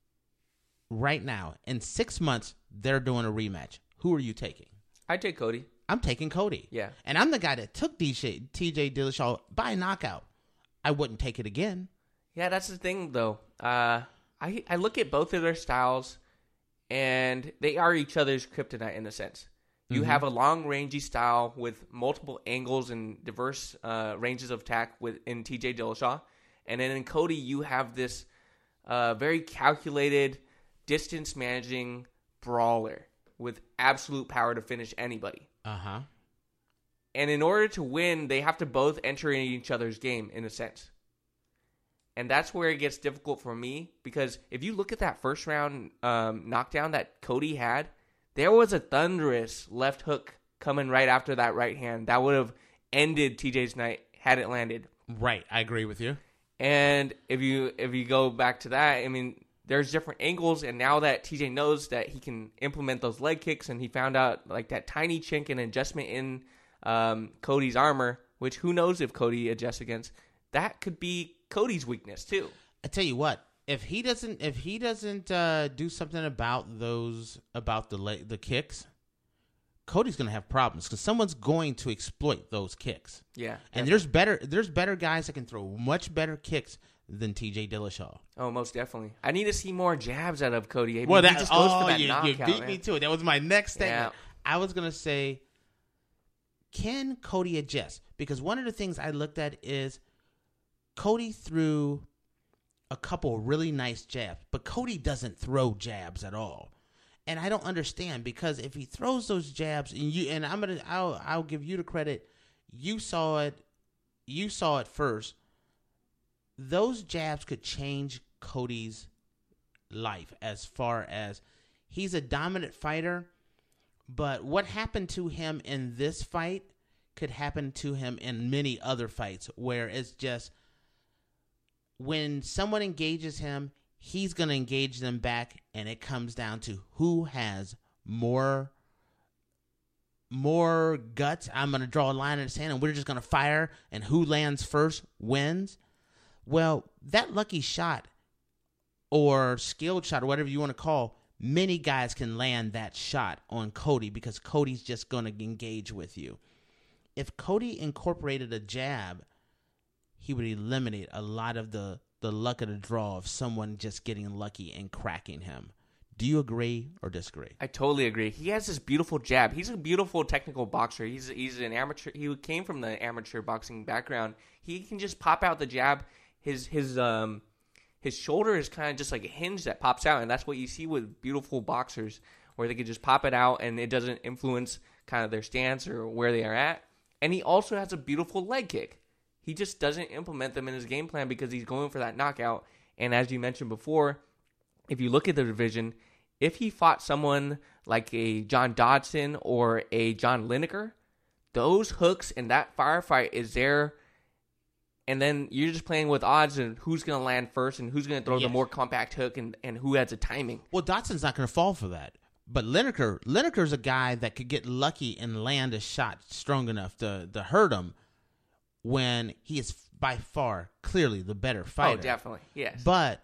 right now in six months, they're doing a rematch. Who are you taking? I'd take Cody. I'm taking Cody. Yeah. And I'm the guy that took T J Dillashaw by knockout. I wouldn't take it again. Yeah, that's the thing, though. Uh, I I look at both of their styles, and they are each other's kryptonite in a sense. You mm-hmm. have a long-rangey style with multiple angles and diverse uh, ranges of attack with, in T J Dillashaw. And then in Cody, you have this uh, very calculated, distance-managing brawler with absolute power to finish anybody. Uh-huh. And in order to win, they have to both enter in each other's game, in a sense. And that's where it gets difficult for me, because if you look at that first round um, knockdown that Cody had, there was a thunderous left hook coming right after that right hand. That would have ended T J's night had it landed. Right, I agree with you. And if you if you go back to that, I mean, there's different angles, and now that T J knows that he can implement those leg kicks, and he found out like that tiny chink and adjustment in um, Cody's armor, which who knows if Cody adjusts against, that could be Cody's weakness too. I tell you what, if he doesn't, if he doesn't uh, do something about those, about the le- the kicks, Cody's gonna have problems because someone's going to exploit those kicks. Yeah, and definitely. there's better, there's better guys that can throw much better kicks than T J Dillashaw. Oh, most definitely. I need to see more jabs out of Cody. I mean, well, that, he just goes oh, for that you, knockout, you beat man. me to it. That was my next statement. Yeah. I was gonna say, can Cody adjust? Because one of the things I looked at is Cody threw a couple really nice jabs, but Cody doesn't throw jabs at all. And I don't understand, because if he throws those jabs, and you and I'm gonna, I'll, I'll give you the credit. You saw it, you saw it first. Those jabs could change Cody's life as far as he's a dominant fighter, but what happened to him in this fight could happen to him in many other fights, where it's just when someone engages him, he's going to engage them back, and it comes down to who has more more guts. I'm going to draw a line in the sand, and we're just going to fire, and who lands first wins. Well, that lucky shot or skilled shot or whatever you want to call many guys can land that shot on Cody because Cody's just going to engage with you. If Cody incorporated a jab, he would eliminate a lot of the, the luck of the draw of someone just getting lucky and cracking him. Do you agree or disagree? I totally agree. He has this beautiful jab. He's a beautiful technical boxer. He's he's an amateur. He came from the amateur boxing background. He can just pop out the jab. His his um his shoulder is kind of just like a hinge that pops out, and that's what you see with beautiful boxers, where they can just pop it out and it doesn't influence kind of their stance or where they are at. And he also has a beautiful leg kick. He just doesn't implement them in his game plan because he's going for that knockout. And as you mentioned before, if you look at the division, if he fought someone like a John Dodson or a John Lineker, those hooks and that firefight is there. And then you're just playing with odds and who's going to land first and who's going to throw yes. the more compact hook and, and who has the timing. Well, Dodson's not going to fall for that. But Lineker, Lineker's a guy that could get lucky and land a shot strong enough to, to hurt him when he is by far clearly the better fighter. Oh, definitely, yes. But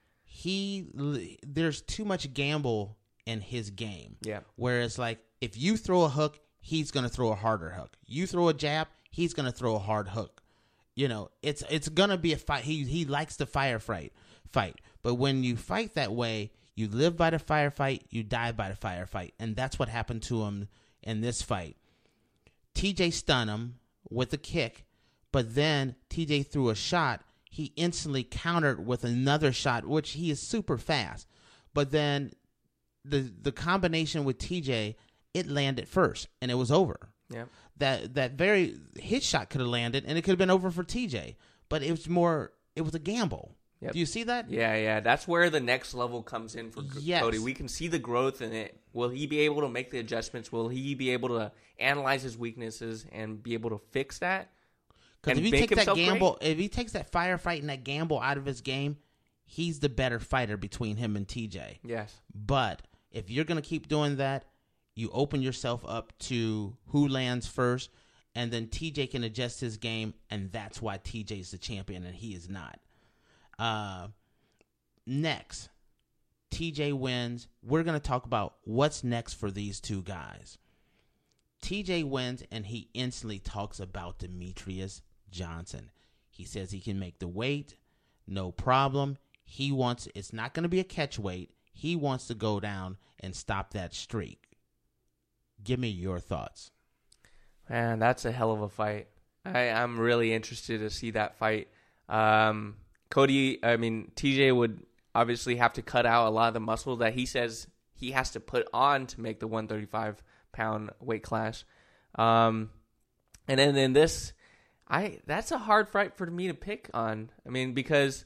he there's too much gamble in his game. Yeah. Whereas, like, if you throw a hook, he's going to throw a harder hook. You throw a jab, he's going to throw a hard hook. You know, it's it's going to be a fight. He he likes the firefight fight. But when you fight that way, you live by the firefight, you die by the firefight. And that's what happened to him in this fight. T J stunned him with a kick, but then T J threw a shot. He instantly countered with another shot, which he is super fast. But then the the combination with T J, it landed first, and it was over. Yeah. That that very his shot could have landed, and it could have been over for T J. But it was more, it was a gamble. Yep. Do you see that? Yeah, yeah. That's where the next level comes in for yes. Cody. We can see the growth in it. Will he be able to make the adjustments? Will he be able to analyze his weaknesses and be able to fix that? Because if he takes that gamble, great? if he takes that firefight and that gamble out of his game, he's the better fighter between him and T J. Yes. But if you're going to keep doing that, you open yourself up to who lands first, and then T J can adjust his game, and that's why T J is the champion and he is not. Uh, next, T J wins. We're going to talk about what's next for these two guys. T J wins, and he instantly talks about Demetrius Johnson. He says he can make the weight, no problem. He wants, it's not going to be a catch weight. He wants to go down and stop that streak. Give me your thoughts. Man, that's a hell of a fight. I, I'm really interested to see that fight. Um, Cody, I mean, T J would obviously have to cut out a lot of the muscle that he says he has to put on to make the one thirty-five pound weight class. Um, and then in this, I that's a hard fight for me to pick on. I mean, because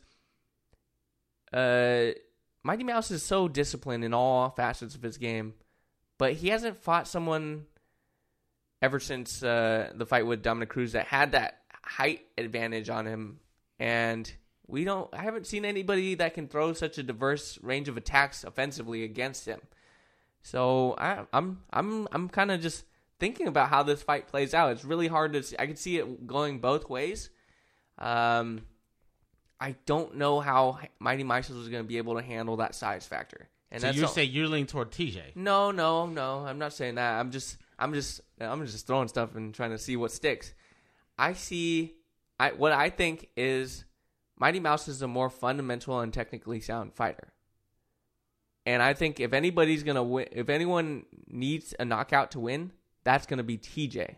uh, Mighty Mouse is so disciplined in all facets of his game, but he hasn't fought someone ever since uh, the fight with Dominic Cruz that had that height advantage on him. And we don't, I haven't seen anybody that can throw such a diverse range of attacks offensively against him. So I, I'm, I'm, I'm kind of just thinking about how this fight plays out. It's really hard to see. I could see it going both ways. Um, I don't know how Mighty Mouse is going to be able to handle that size factor. And so that's you all, say you're leaning toward T J? No, no, no. I'm not saying that. I'm just, I'm just, I'm just throwing stuff and trying to see what sticks. I see, I what I think is Mighty Mouse is a more fundamental and technically sound fighter. And I think if anybody's gonna win, if anyone needs a knockout to win, that's gonna be T J.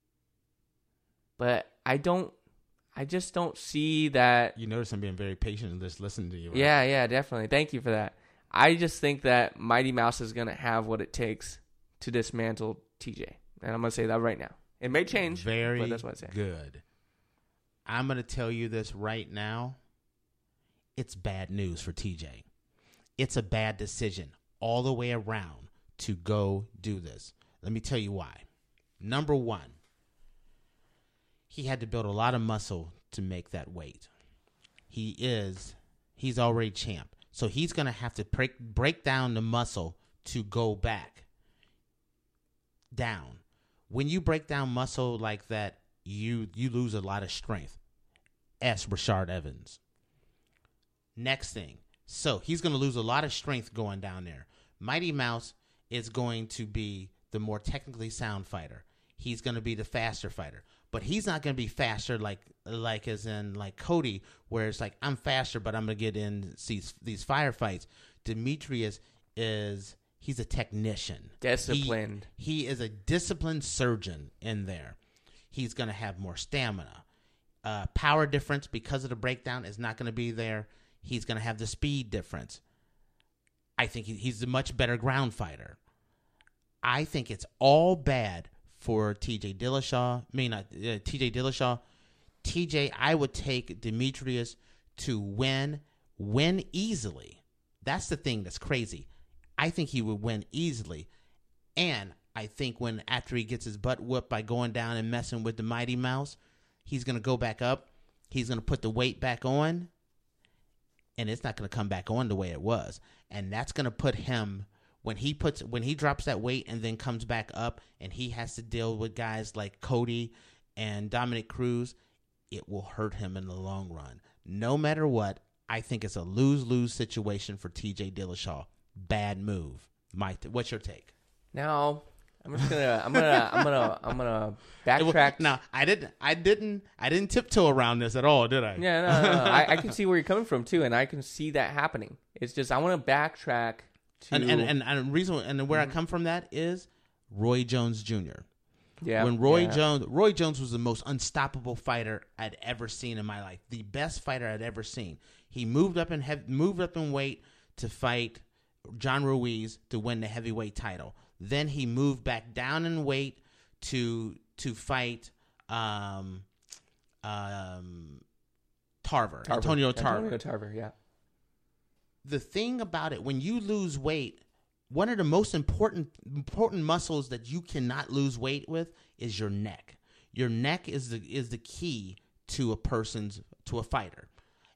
But I don't, I just don't see that. You notice I'm being very patient and just listening to you. Right? Yeah, yeah, definitely. Thank you for that. I just think that Mighty Mouse is going to have what it takes to dismantle T J. And I'm going to say that right now. It may change, very but that's what I say. Good. I'm going to tell you this right now. It's bad news for T J. It's a bad decision all the way around to go do this. Let me tell you why. Number one, he had to build a lot of muscle to make that weight. He is, he's already champ. So he's going to have to break break down the muscle to go back down. When you break down muscle like that, you you lose a lot of strength. Ask Rashard Evans. Next thing. So he's going to lose a lot of strength going down there. Mighty Mouse is going to be the more technically sound fighter. He's going to be the faster fighter. But he's not going to be faster like like as in like Cody, where it's like, I'm faster, but I'm going to get in these, these firefights. Demetrius is, he's a technician. Disciplined. He, he is a disciplined surgeon in there. He's going to have more stamina. Uh, power difference, because of the breakdown, is not going to be there. He's going to have the speed difference. I think he, he's a much better ground fighter. I think it's all bad for T J Dillashaw. I mean, uh, T J Dillashaw. T J, I would take Demetrius to win, win easily. That's the thing that's crazy. I think he would win easily. And I think when after he gets his butt whooped by going down and messing with the Mighty Mouse, he's going to go back up. He's going to put the weight back on. And it's not going to come back on the way it was. And that's going to put him... When he puts, when he drops that weight and then comes back up, and he has to deal with guys like Cody and Dominic Cruz, it will hurt him in the long run. No matter what, I think it's a lose-lose situation for T J Dillashaw. Bad move. Mike, what's your take? Now, I'm just gonna, I'm gonna, I'm gonna, I'm gonna backtrack. No, I didn't, I didn't, I didn't tiptoe around this at all, did I? Yeah, no, no, no. I, I can see where you're coming from too, and I can see that happening. It's just I want to backtrack. To... And, and and and reason and where mm-hmm. I come from that is Roy Jones Junior Yeah. When Roy yeah. Jones Roy Jones was the most unstoppable fighter I'd ever seen in my life. The best fighter I'd ever seen. He moved up and hev- moved up in weight to fight John Ruiz to win the heavyweight title. Then he moved back down in weight to to fight um um Tarver, Tarver. Antonio Tarver. Antonio Tarver, yeah. The thing about it, when you lose weight, one of the most important important muscles that you cannot lose weight with is your neck. Your neck is the is the key to a person's to a fighter.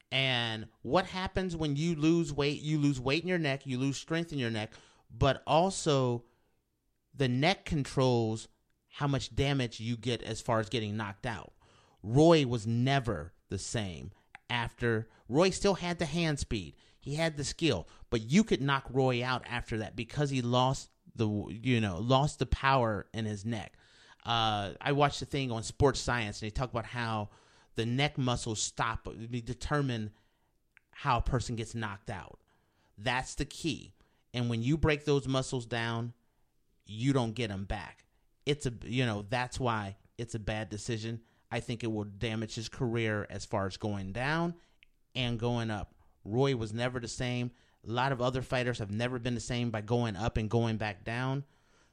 And what happens when you lose weight? You lose weight in your neck, you lose strength in your neck, but also the neck controls how much damage you get as far as getting knocked out. Roy was never the same after. Roy still had the hand speed. He had the skill, but you could knock Roy out after that because he lost the, you know, lost the power in his neck. Uh, I watched the thing on Sports Science, and they talk about how the neck muscles stop, determine how a person gets knocked out. That's the key. And when you break those muscles down, you don't get them back. It's a, you know, that's why it's a bad decision. I think it will damage his career as far as going down and going up. Roy was never the same. A lot of other fighters have never been the same by going up and going back down.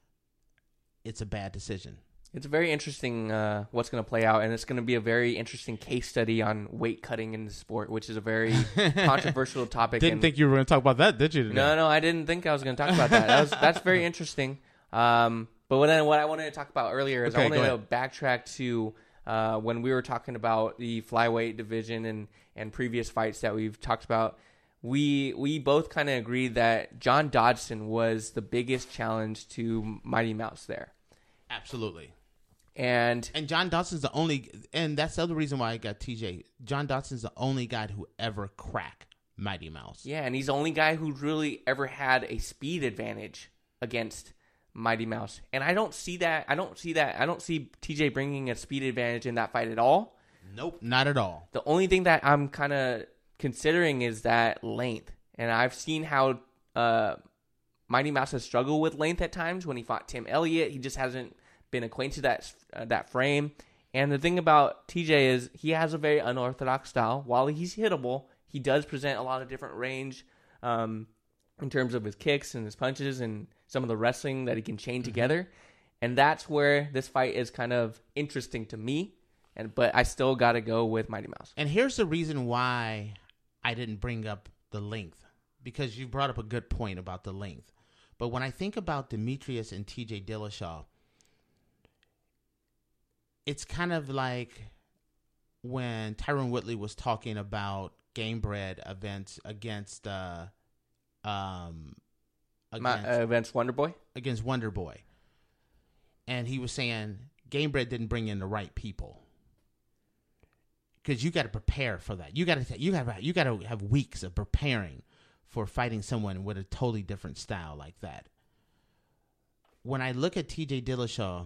It's a bad decision. It's very interesting uh, what's going to play out, and it's going to be a very interesting case study on weight cutting in the sport, which is a very controversial topic. Didn't and, think you were going to talk about that, did you? Today? No, no, I didn't think I was going to talk about that. that was, that's very interesting. Um, but what I, what I wanted to talk about earlier is okay, I wanted to backtrack to uh, when we were talking about the flyweight division and, and previous fights that we've talked about. We we both kind of agreed that John Dodson was the biggest challenge to Mighty Mouse there. Absolutely. And and John Dodson's the only, and that's the other reason why I got T J. John Dodson's the only guy who ever cracked Mighty Mouse. Yeah, and he's the only guy who really ever had a speed advantage against Mighty Mouse. And I don't see that. I don't see that. I don't see T J bringing a speed advantage in that fight at all. Nope, not at all. The only thing that I'm kind of considering is that length. And I've seen how uh, Mighty Mouse has struggled with length at times when he fought Tim Elliott. He just hasn't been acquainted to that uh, that frame. And the thing about T J is he has a very unorthodox style. While he's hittable, he does present a lot of different range um, in terms of his kicks and his punches and some of the wrestling that he can chain mm-hmm. together. And that's where this fight is kind of interesting to me. And but I still got to go with Mighty Mouse. And here's the reason why I didn't bring up the length, because you brought up a good point about the length. But when I think about Demetrius and T J Dillashaw, it's kind of like when Tyron Woodley was talking about Gamebred events against uh, um against, My, uh, against Wonder Boy? Against Wonder Boy. And he was saying Gamebred didn't bring in the right people. Because you got to prepare for that. You got to you got you got to have weeks of preparing for fighting someone with a totally different style like that. When I look at T J Dillashaw,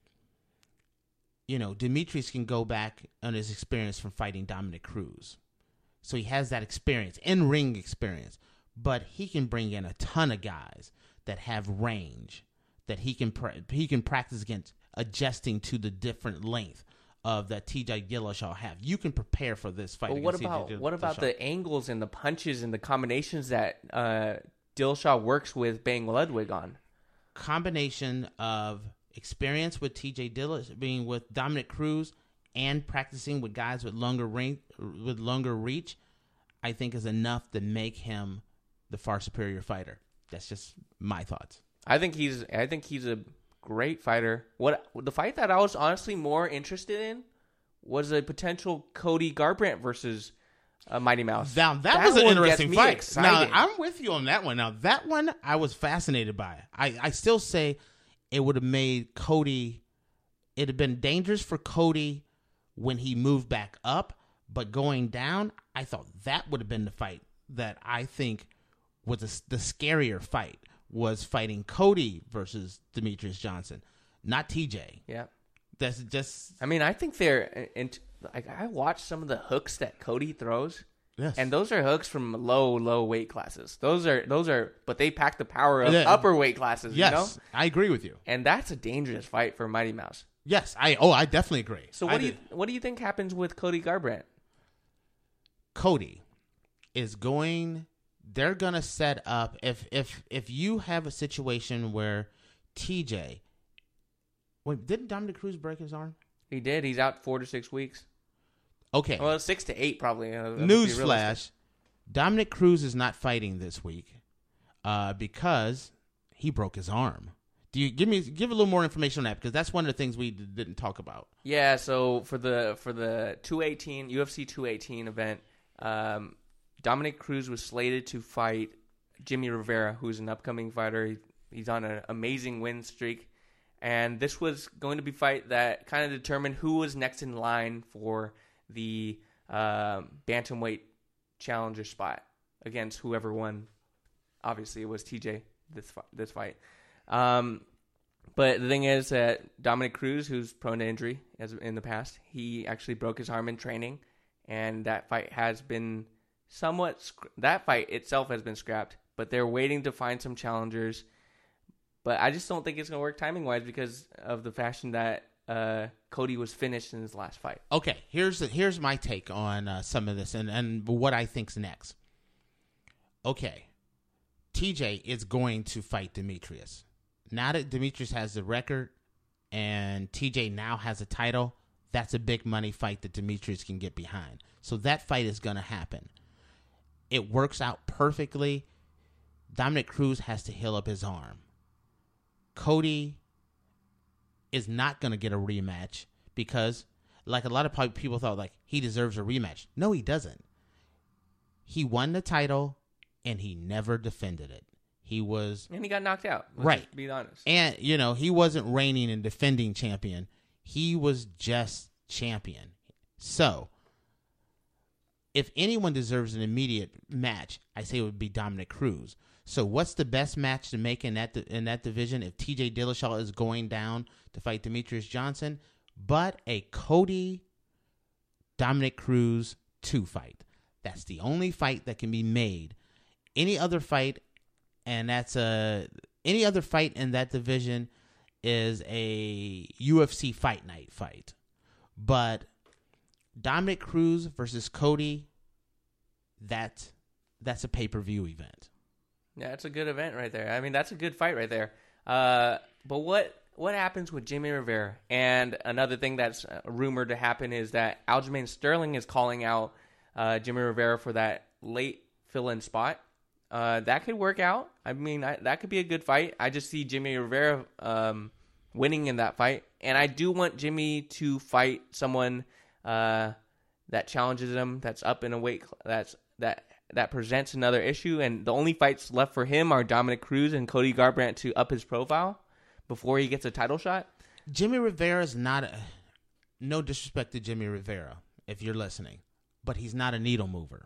you know, Demetrius can go back on his experience from fighting Dominic Cruz. So he has that experience, in-ring experience. But he can bring in a ton of guys that have range, that he can pra- he can practice against, adjusting to the different length of that T J Dillashaw have. You can prepare for this fight. But what against about T J what about Dillashaw. the angles and the punches and the combinations that uh, Dillashaw works with Bang Ludwig on? Combination of experience with T J Dillashaw, being with Dominic Cruz, and practicing with guys with longer range, with longer reach, I think is enough to make him the far superior fighter. That's just my thoughts. I think he's I think he's a great fighter. What the fight that I was honestly more interested in was a potential Cody Garbrandt versus uh, Mighty Mouse. Now that, That was an one interesting gets me fight. excited. Now I'm with you on that one. Now that one I was fascinated by. I, I still say it would have made Cody. It'd have been dangerous for Cody when he moved back up, but going down, I thought that would have been the fight that I think was the, the scarier fight, was fighting Cody versus Demetrius Johnson, not T J. Yeah. That's just I mean, I think they're and like I watched some of the hooks that Cody throws. yes. And those are hooks from low, low weight classes. Those are those are, but they pack the power of Yeah. upper weight classes. yes, You know, I agree with you. and that's a dangerous fight for Mighty Mouse. Yes, I oh I definitely agree. So I what do you did- what do you think happens with Cody Garbrandt? Cody is going. They're gonna set up if if if you have a situation where T J. Wait, didn't Dominic Cruz break his arm? He did. He's out four to six weeks. Okay. Well, six to eight probably. uh, let's be realistic. Newsflash: Dominic Cruz is not fighting this week uh, because he broke his arm. Do you give me give a little more information on that, because that's one of the things we d- didn't talk about. Yeah. So for the for the two eighteen U F C two eighteen event, um, Dominic Cruz was slated to fight Jimmy Rivera, who's an upcoming fighter. He, he's on an amazing win streak. And this was going to be a fight that kind of determined who was next in line for the uh, bantamweight challenger spot against whoever won. Obviously, it was T J this fi- this fight. Um, but the thing is that Dominic Cruz, who's prone to injury as in the past, he actually broke his arm in training, and that fight has been somewhat. Sc- that fight itself has been scrapped, but they're waiting to find some challengers. But I just don't think it's going to work timing-wise because of the fashion that uh, Cody was finished in his last fight. Okay, here's the, here's my take on uh, some of this and, and what I think's next. Okay, T J is going to fight Demetrius. Now that Demetrius has the record and T J now has a title, that's a big money fight that Demetrius can get behind. So that fight is going to happen. It works out perfectly. Dominic Cruz has to heal up his arm. Cody is not going to get a rematch because, like a lot of people thought, like he deserves a rematch. No, he doesn't. He won the title and he never defended it. He was And he got knocked out. Let's right. just be honest. And, you know, he wasn't reigning and defending champion. He was just champion. So, if anyone deserves an immediate match, I say it would be Dominic Cruz. So, what's the best match to make in that in that division if T J Dillashaw is going down to fight Demetrius Johnson? But a Cody Dominic Cruz two fight. That's the only fight that can be made. Any other fight, and that's a any other fight in that division is a U F C Fight Night fight. But Dominic Cruz versus Cody, that that's a pay-per-view event. Yeah, it's a good event right there. I mean, that's a good fight right there. Uh, but what what happens with Jimmy Rivera? And another thing that's rumored to happen is that Aljamain Sterling is calling out uh, Jimmy Rivera for that late fill-in spot. Uh, that could work out. I mean, I, that could be a good fight. I just see Jimmy Rivera um, winning in that fight. And I do want Jimmy to fight someone uh, that challenges him, that's up in a weight, cl- that's that that presents another issue. And the only fights left for him are Dominic Cruz and Cody Garbrandt to up his profile before he gets a title shot. Jimmy Rivera is not a, no disrespect to Jimmy Rivera, if you're listening, but he's not a needle mover.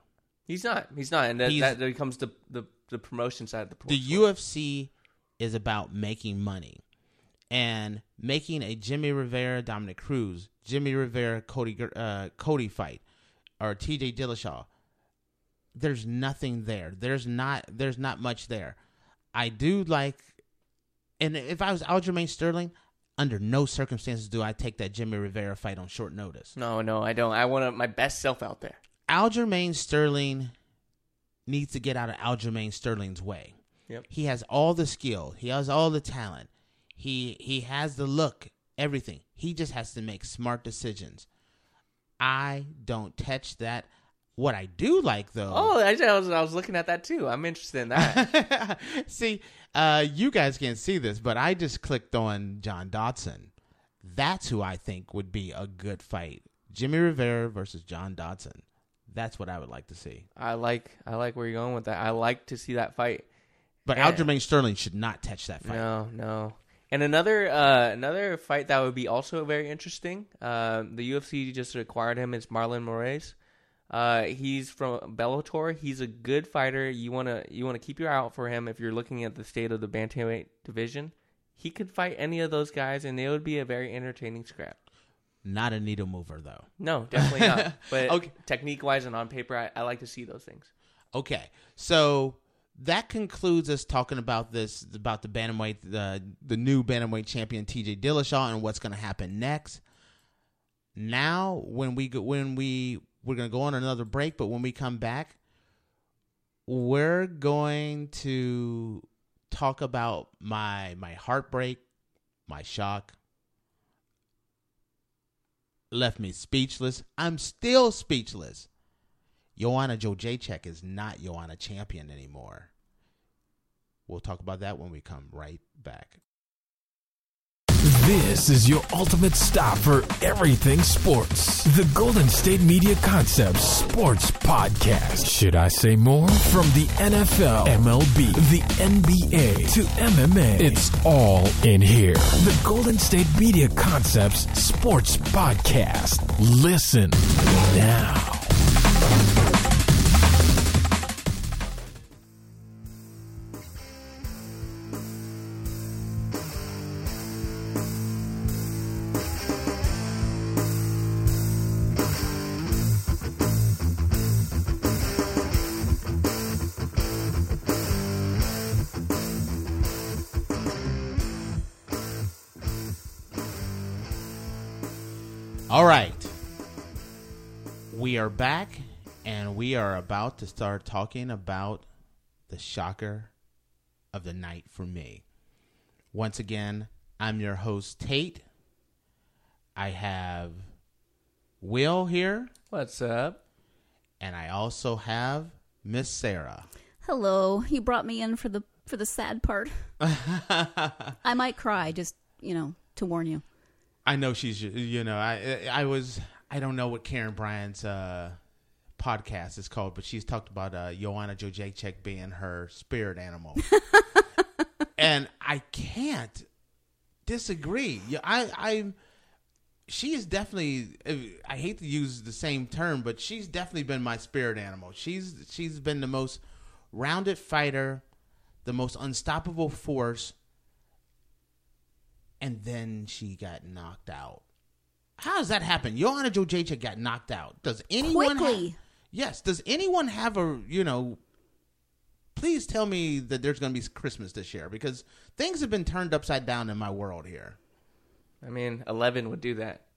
He's not. He's not. And that, He's- that becomes the, the, the promotion side of the The U F C is about making money. And making a Jimmy Rivera, Dominic Cruz, Jimmy Rivera, Cody uh, Cody fight, or T J Dillashaw, there's nothing there. There's not there's not much there. I do like, and if I was Aljamain Sterling, under no circumstances do I take that Jimmy Rivera fight on short notice. No, no, I don't. I want my best self out there. Aljamain Sterling needs to get out of Aljamain Sterling's way. Yep. He has all the skill. He has all the talent. He he has the look, everything. He just has to make smart decisions. I don't touch that. What I do like, though... Oh, I was, I was looking at that, too. I'm interested in that. See, uh, you guys can't see this, but I just clicked on John Dodson. That's who I think would be a good fight. Jimmy Rivera versus John Dodson. That's what I would like to see. I like I like where you're going with that. I like to see that fight. But Yeah. Aljamain Sterling should not touch that fight. No, no. And another uh, another fight that would be also very interesting. Uh, the U F C just acquired him. It's Marlon Moraes. Uh, he's from Bellator. He's a good fighter. You wanna you wanna keep your eye out for him if you're looking at the state of the bantamweight division. He could fight any of those guys, and it would be a very entertaining scrap. Not a needle mover, though. No, definitely not. But Okay. technique-wise and on paper, I, I like to see those things. Okay, so that concludes us talking about this, about the bantamweight, the the new bantamweight champion T J Dillashaw, and what's going to happen next. Now, when we go, when we we're going to go on another break, but when we come back, we're going to talk about my my heartbreak, my shock. Left me speechless. I'm still speechless. Joanna Jędrzejczyk is not Joanna Champion anymore. We'll talk about that when we come right back. This is your ultimate stop for everything sports. The Golden State Media Concepts Sports Podcast. Should I say more? From the N F L, M L B, the N B A, to M M A, it's all in here. The Golden State Media Concepts Sports Podcast. Listen now. All right. We are back, and we are about to start talking about the shocker of the night for me. Once again, I'm your host, Tate. I have Will here, What's up? and I also have Miss Sarah. Hello. You brought me in for the for the sad part. I might cry, just, you know, to warn you. I know she's, you know, I I was, I don't know what Karen Bryant's uh, podcast is called, but she's talked about uh, Joanna Jędrzejczyk being her spirit animal. And I can't disagree. Yeah, I, I, she is definitely, I hate to use the same term, but she's definitely been my spirit animal. She's, she's been the most rounded fighter, the most unstoppable force. And then she got knocked out. How does that happen? Joanna Jędrzejczyk got knocked out. Does anyone Quickly. ha- yes. Does anyone have a, you know, please tell me that there's going to be Christmas this year, because things have been turned upside down in my world here. I mean, eleven would do that.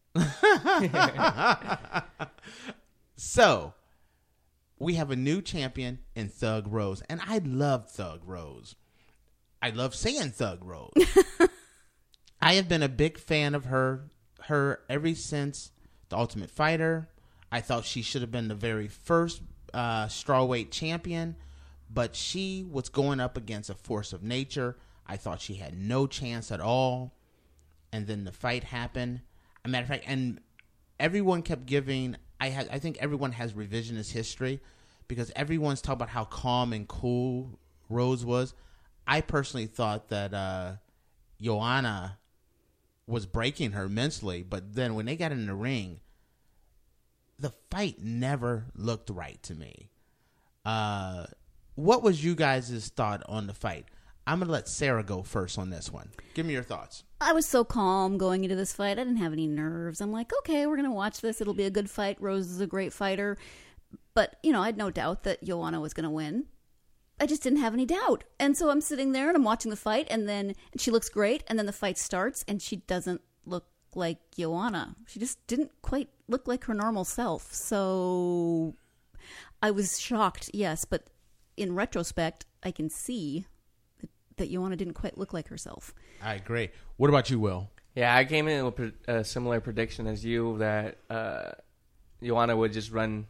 So, we have a new champion in Thug Rose, and I love Thug Rose. I love saying Thug Rose. I have been a big fan of her, her ever since The Ultimate Fighter. I thought she should have been the very first uh, strawweight champion, but she was going up against a force of nature. I thought she had no chance at all, and then the fight happened. As a matter of fact, and everyone kept giving. I had. I think everyone has revisionist history, because everyone's talking about how calm and cool Rose was. I personally thought that uh, Joanna was breaking her immensely, but then when they got in the ring, the fight never looked right to me. Uh, what was you guys' thought on the fight? I'm going to let Sarah go first on this one. Give me your thoughts. I was so calm going into this fight. I didn't have any nerves. I'm like, okay, we're going to watch this. It'll be a good fight. Rose is a great fighter. But, you know, I had no doubt that Joanna was going to win. I just didn't have any doubt. And so I'm sitting there and I'm watching the fight, and then and she looks great, and then the fight starts, and she doesn't look like Joanna. She just didn't quite look like her normal self. So I was shocked, yes, but in retrospect, I can see that, that Joanna didn't quite look like herself. I agree. What about you, Will? Yeah, I came in with a similar prediction as you that uh, Joanna would just run,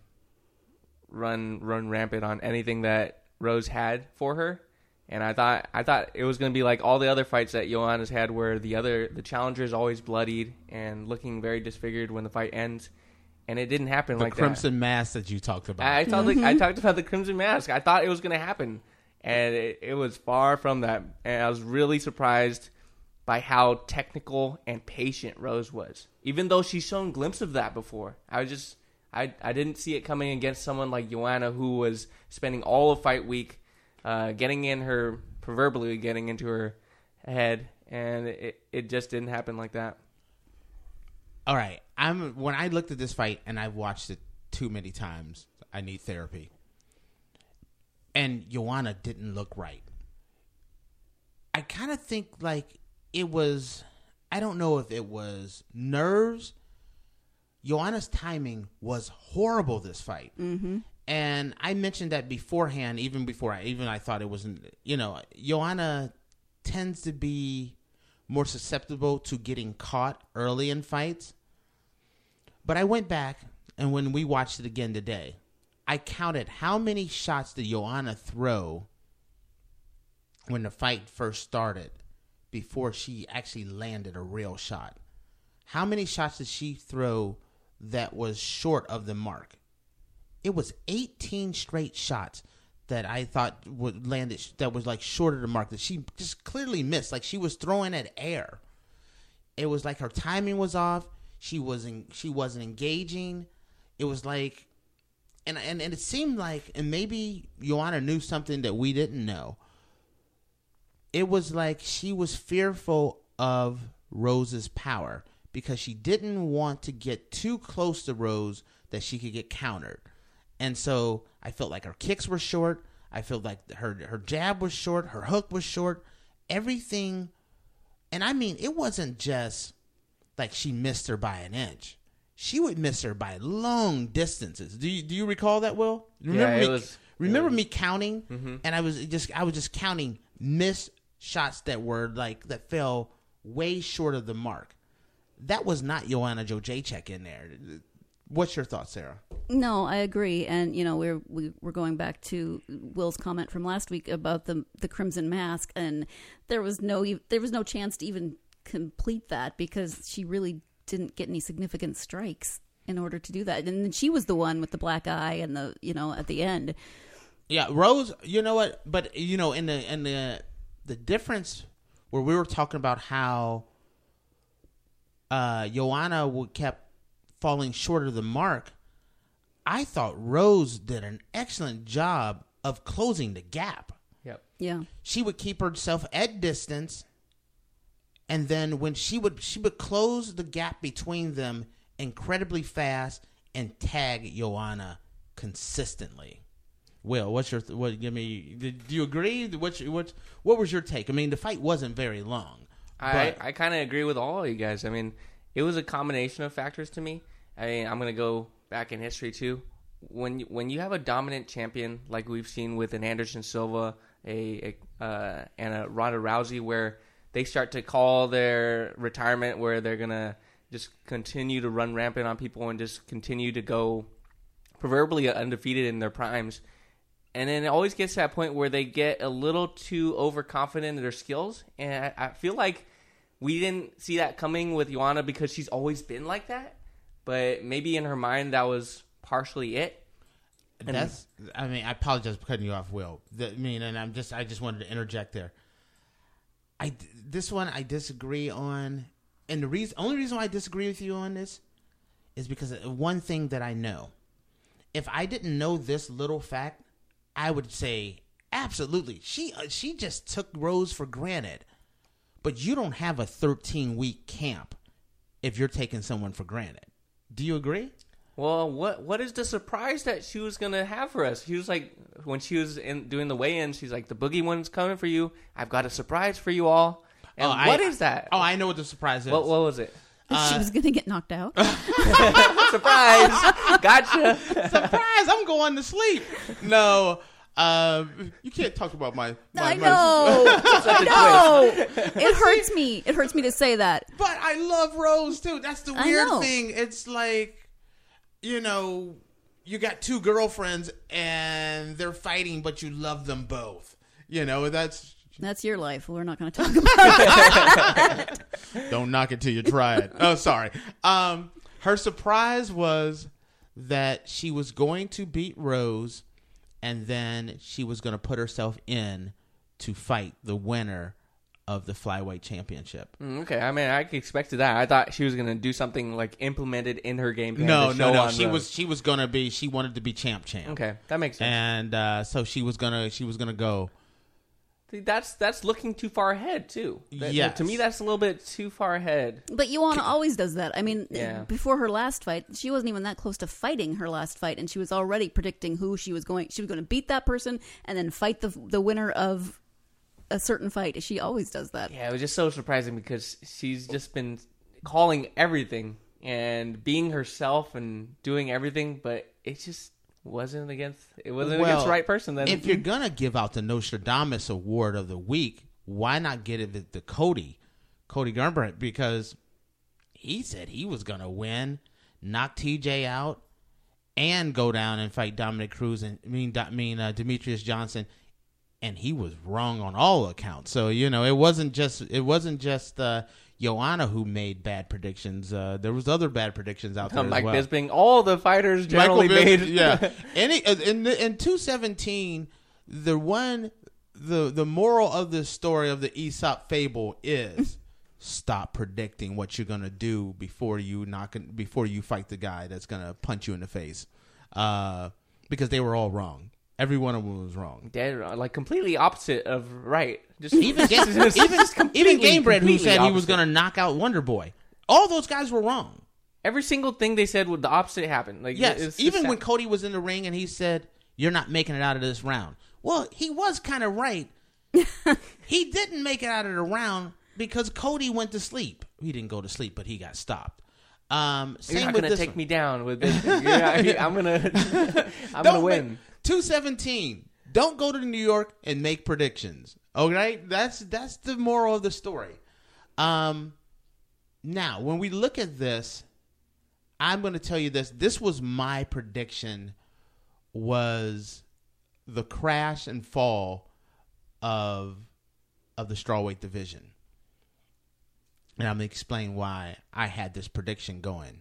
run, run rampant on anything that Rose had for her, and I thought I thought it was going to be like all the other fights that Joanna's had, where the other the challenger is always bloodied and looking very disfigured when the fight ends, and it didn't happen the like Crimson that. Mask that you talked about. I, I thought mm-hmm. the, I talked about the Crimson Mask. I thought it was going to happen, and it, it was far from that. And I was really surprised by how technical and patient Rose was, even though she's shown glimpses of that before. I was just. I, I didn't see it coming against someone like Joanna, who was spending all of fight week uh, getting in her, proverbially getting into her head, and it, it just didn't happen like that. All right. I'm when I looked at this fight, and I've watched it too many times, I need therapy. And Joanna didn't look right. I kind of think like it was, I don't know if it was nerves. Joanna's timing was horrible this fight. Mm-hmm. And I mentioned that beforehand, even before I, even I thought it wasn't, you know, Joanna tends to be more susceptible to getting caught early in fights. But I went back, and when we watched it again today, I counted how many shots did Joanna throw when the fight first started before she actually landed a real shot. How many shots did she throw that was short of the mark? It was eighteen straight shots that I thought would landed that was like short of the mark that she just clearly missed. Like she was throwing at air. It was like her timing was off. She wasn't she wasn't engaging. It was like, and and, and it seemed like, and maybe Joanna knew something that we didn't know. It was like she was fearful of Rose's power, because she didn't want to get too close to Rose that she could get countered. And so I felt like her kicks were short. I felt like her her jab was short. Her hook was short. Everything. And I mean, it wasn't just like she missed her by an inch. She would miss her by long distances. Do you do you recall that, Will? Remember yeah, me, it was. Remember it was, me counting, mm-hmm. and I was just I was just counting missed shots that were like that fell way short of the mark. That was not Joanna Jędrzejczyk in there. What's your thoughts, Sarah? No, I agree. And, you know, we're, we, we're going back to Will's comment from last week about the the Crimson Mask. And there was no there was no chance to even complete that, because she really didn't get any significant strikes in order to do that. And then she was the one with the black eye and the, you know, at the end. Yeah, Rose, you know what? But, you know, in the in the the difference where we were talking about how Uh, Joanna would kept falling short of the mark, I thought Rose did an excellent job of closing the gap. Yep. Yeah. She would keep herself at distance, and then when she would she would close the gap between them incredibly fast and tag Joanna consistently. Will, what's your what? Give me. Do you agree? What what what was your take? I mean, the fight wasn't very long. I, I kind of agree with all of you guys. I mean, it was a combination of factors to me. I mean, I'm going to go back in history, too. When you, when you have a dominant champion, like we've seen with an Anderson Silva a, a uh, and a Ronda Rousey, where they start to call their retirement, where they're going to just continue to run rampant on people and just continue to go proverbially undefeated in their primes. And then it always gets to that point where they get a little too overconfident in their skills. And I, I feel like we didn't see that coming with Joanna, because she's always been like that. But maybe in her mind, that was partially it. And That's. I mean, I apologize for cutting you off, Will. The, I mean, and I'm just. I just wanted to interject there. I this one I disagree on, and the reason, only reason why I disagree with you on this, is because of one thing that I know. If I didn't know this little fact, I would say absolutely. She uh, she just took Rose for granted. But you don't have a thirteen-week camp if you're taking someone for granted. Do you agree? Well, what what is the surprise that she was gonna have for us? She was like, when she was in doing the weigh-in, she's like, the boogie one's coming for you. I've got a surprise for you all. And oh, what I, is that? Oh, I know what the surprise is. What, what was it? Uh, she was going to get knocked out. Surprise! Gotcha. Surprise! I'm going to sleep. No, um, you can't talk about my. my I know. I know. It hurts me. It hurts me to say that. But I love Rose too. That's the I weird know. thing. It's like, you know, you got two girlfriends and they're fighting, but you love them both. You know, that's. That's your life. We're not going to talk about that. Don't knock it till you try it. Oh, sorry. Um, her surprise was that she was going to beat Rose, and then she was going to put herself in to fight the winner of the flyweight championship. Mm, okay, I mean, I expected that. I thought she was going to do something like implemented in her game plan. No, to no, show no. on She the- was she was going to be. She wanted to be champ, champ. Okay, that makes sense. And uh, so she was gonna she was gonna go. See, that's that's looking too far ahead too. That- Yes. To me, that's a little bit too far ahead. But Joanna always does that. I mean, Yeah. before her last fight, she wasn't even that close to fighting her last fight, and she was already predicting who she was going. She was going to beat that person and then fight the the winner of a certain fight. She always does that. Yeah, it was just so surprising because she's just been calling everything and being herself and doing everything, but it just wasn't against it wasn't Well, against the right person. Then If you're gonna give out the Nostradamus Award of the week, why not get it to Cody, Cody Garbrandt, because he said he was gonna win, knock T J out, and go down and fight Dominic Cruz and I mean, I mean uh, Demetrius Johnson, and he was wrong on all accounts. So you know, it wasn't just it wasn't just uh, Joanna who made bad predictions. Uh, there was other bad predictions out there Mike as well. Bisping, all the fighters generally Michael made. Bisping, yeah. Any in in two seventeen, the one the the moral of the story of the Aesop fable is stop predicting what you're gonna do before you knock before you fight the guy that's gonna punch you in the face, uh, because they were all wrong. Every one of them was wrong. Dead wrong. Like completely opposite of right. Just Even Ga- even even Gamebred, who said he was going gonna knock out Wonder Boy. All those guys were wrong. Every single thing they said would the opposite happen. Like Yes, it's even just- when Cody was in the ring and he said, "You're not making it out of this round." Well, he was kind of right. He didn't make it out of the round because Cody went to sleep. He didn't go to sleep, but he got stopped. Um, you're same not with gonna this take one. me down with this. Yeah, I'm gonna, I'm gonna Don't win. make- two seventeen. Don't go to New York and make predictions. Okay, that's that's the moral of the story. Um, now when we look at this, I'm going to tell you this. This was my prediction. Was the crash and fall of of the strawweight division, and I'm going to explain why I had this prediction going.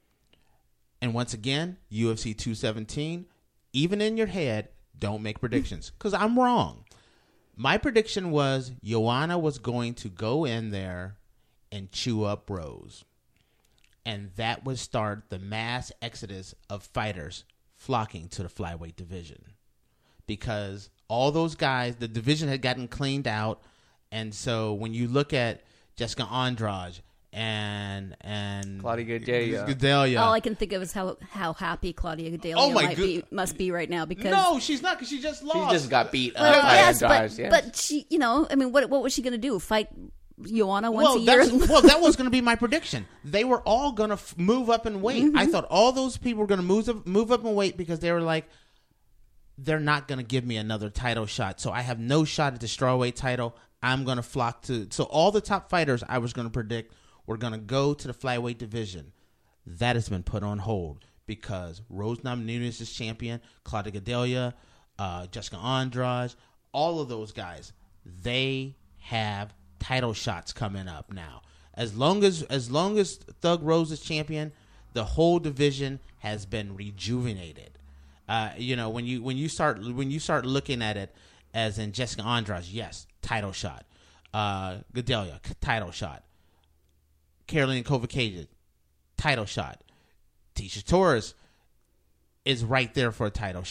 And once again, U F C two seventeen, even in your head, don't make predictions because I'm wrong. My prediction was Joanna was going to go in there and chew up Rose. And that would start the mass exodus of fighters flocking to the flyweight division. Because all those guys, the division had gotten cleaned out. And so when you look at Jessica Andrade and and Claudia Gadelha. Gadelha. All I can think of is how how happy Claudia Gadelha Oh, my might good- be, must be right now because No, she's not because she just She lost. just got beat up well, by yes, Andrade. but yeah. but she, you know, I mean, what what was she going to do? Fight Joanna once well, a year? that's, well, that was going to be my prediction. They were all going to f- move up in weight. Mm-hmm. I thought all those people were going to move up, move up in weight because they were like, they're not going to give me another title shot. So I have no shot at the strawweight title. I'm going to flock to. So all the top fighters I was going to predict were going to go to the flyweight division. That has been put on hold because Rose Namajunas is champion, Claudia Gadelha, uh, Jessica Andrade, all of those guys, they have title shots coming up now. As long as as long as Thug Rose is champion, the whole division has been rejuvenated. Uh, you know, when you when you start when you start looking at it as in Jessica Andrade, yes, title shot. Uh, Gadelha, title shot. Carolina Kovacevic, title shot. Tisha Torres is right there for a title shot.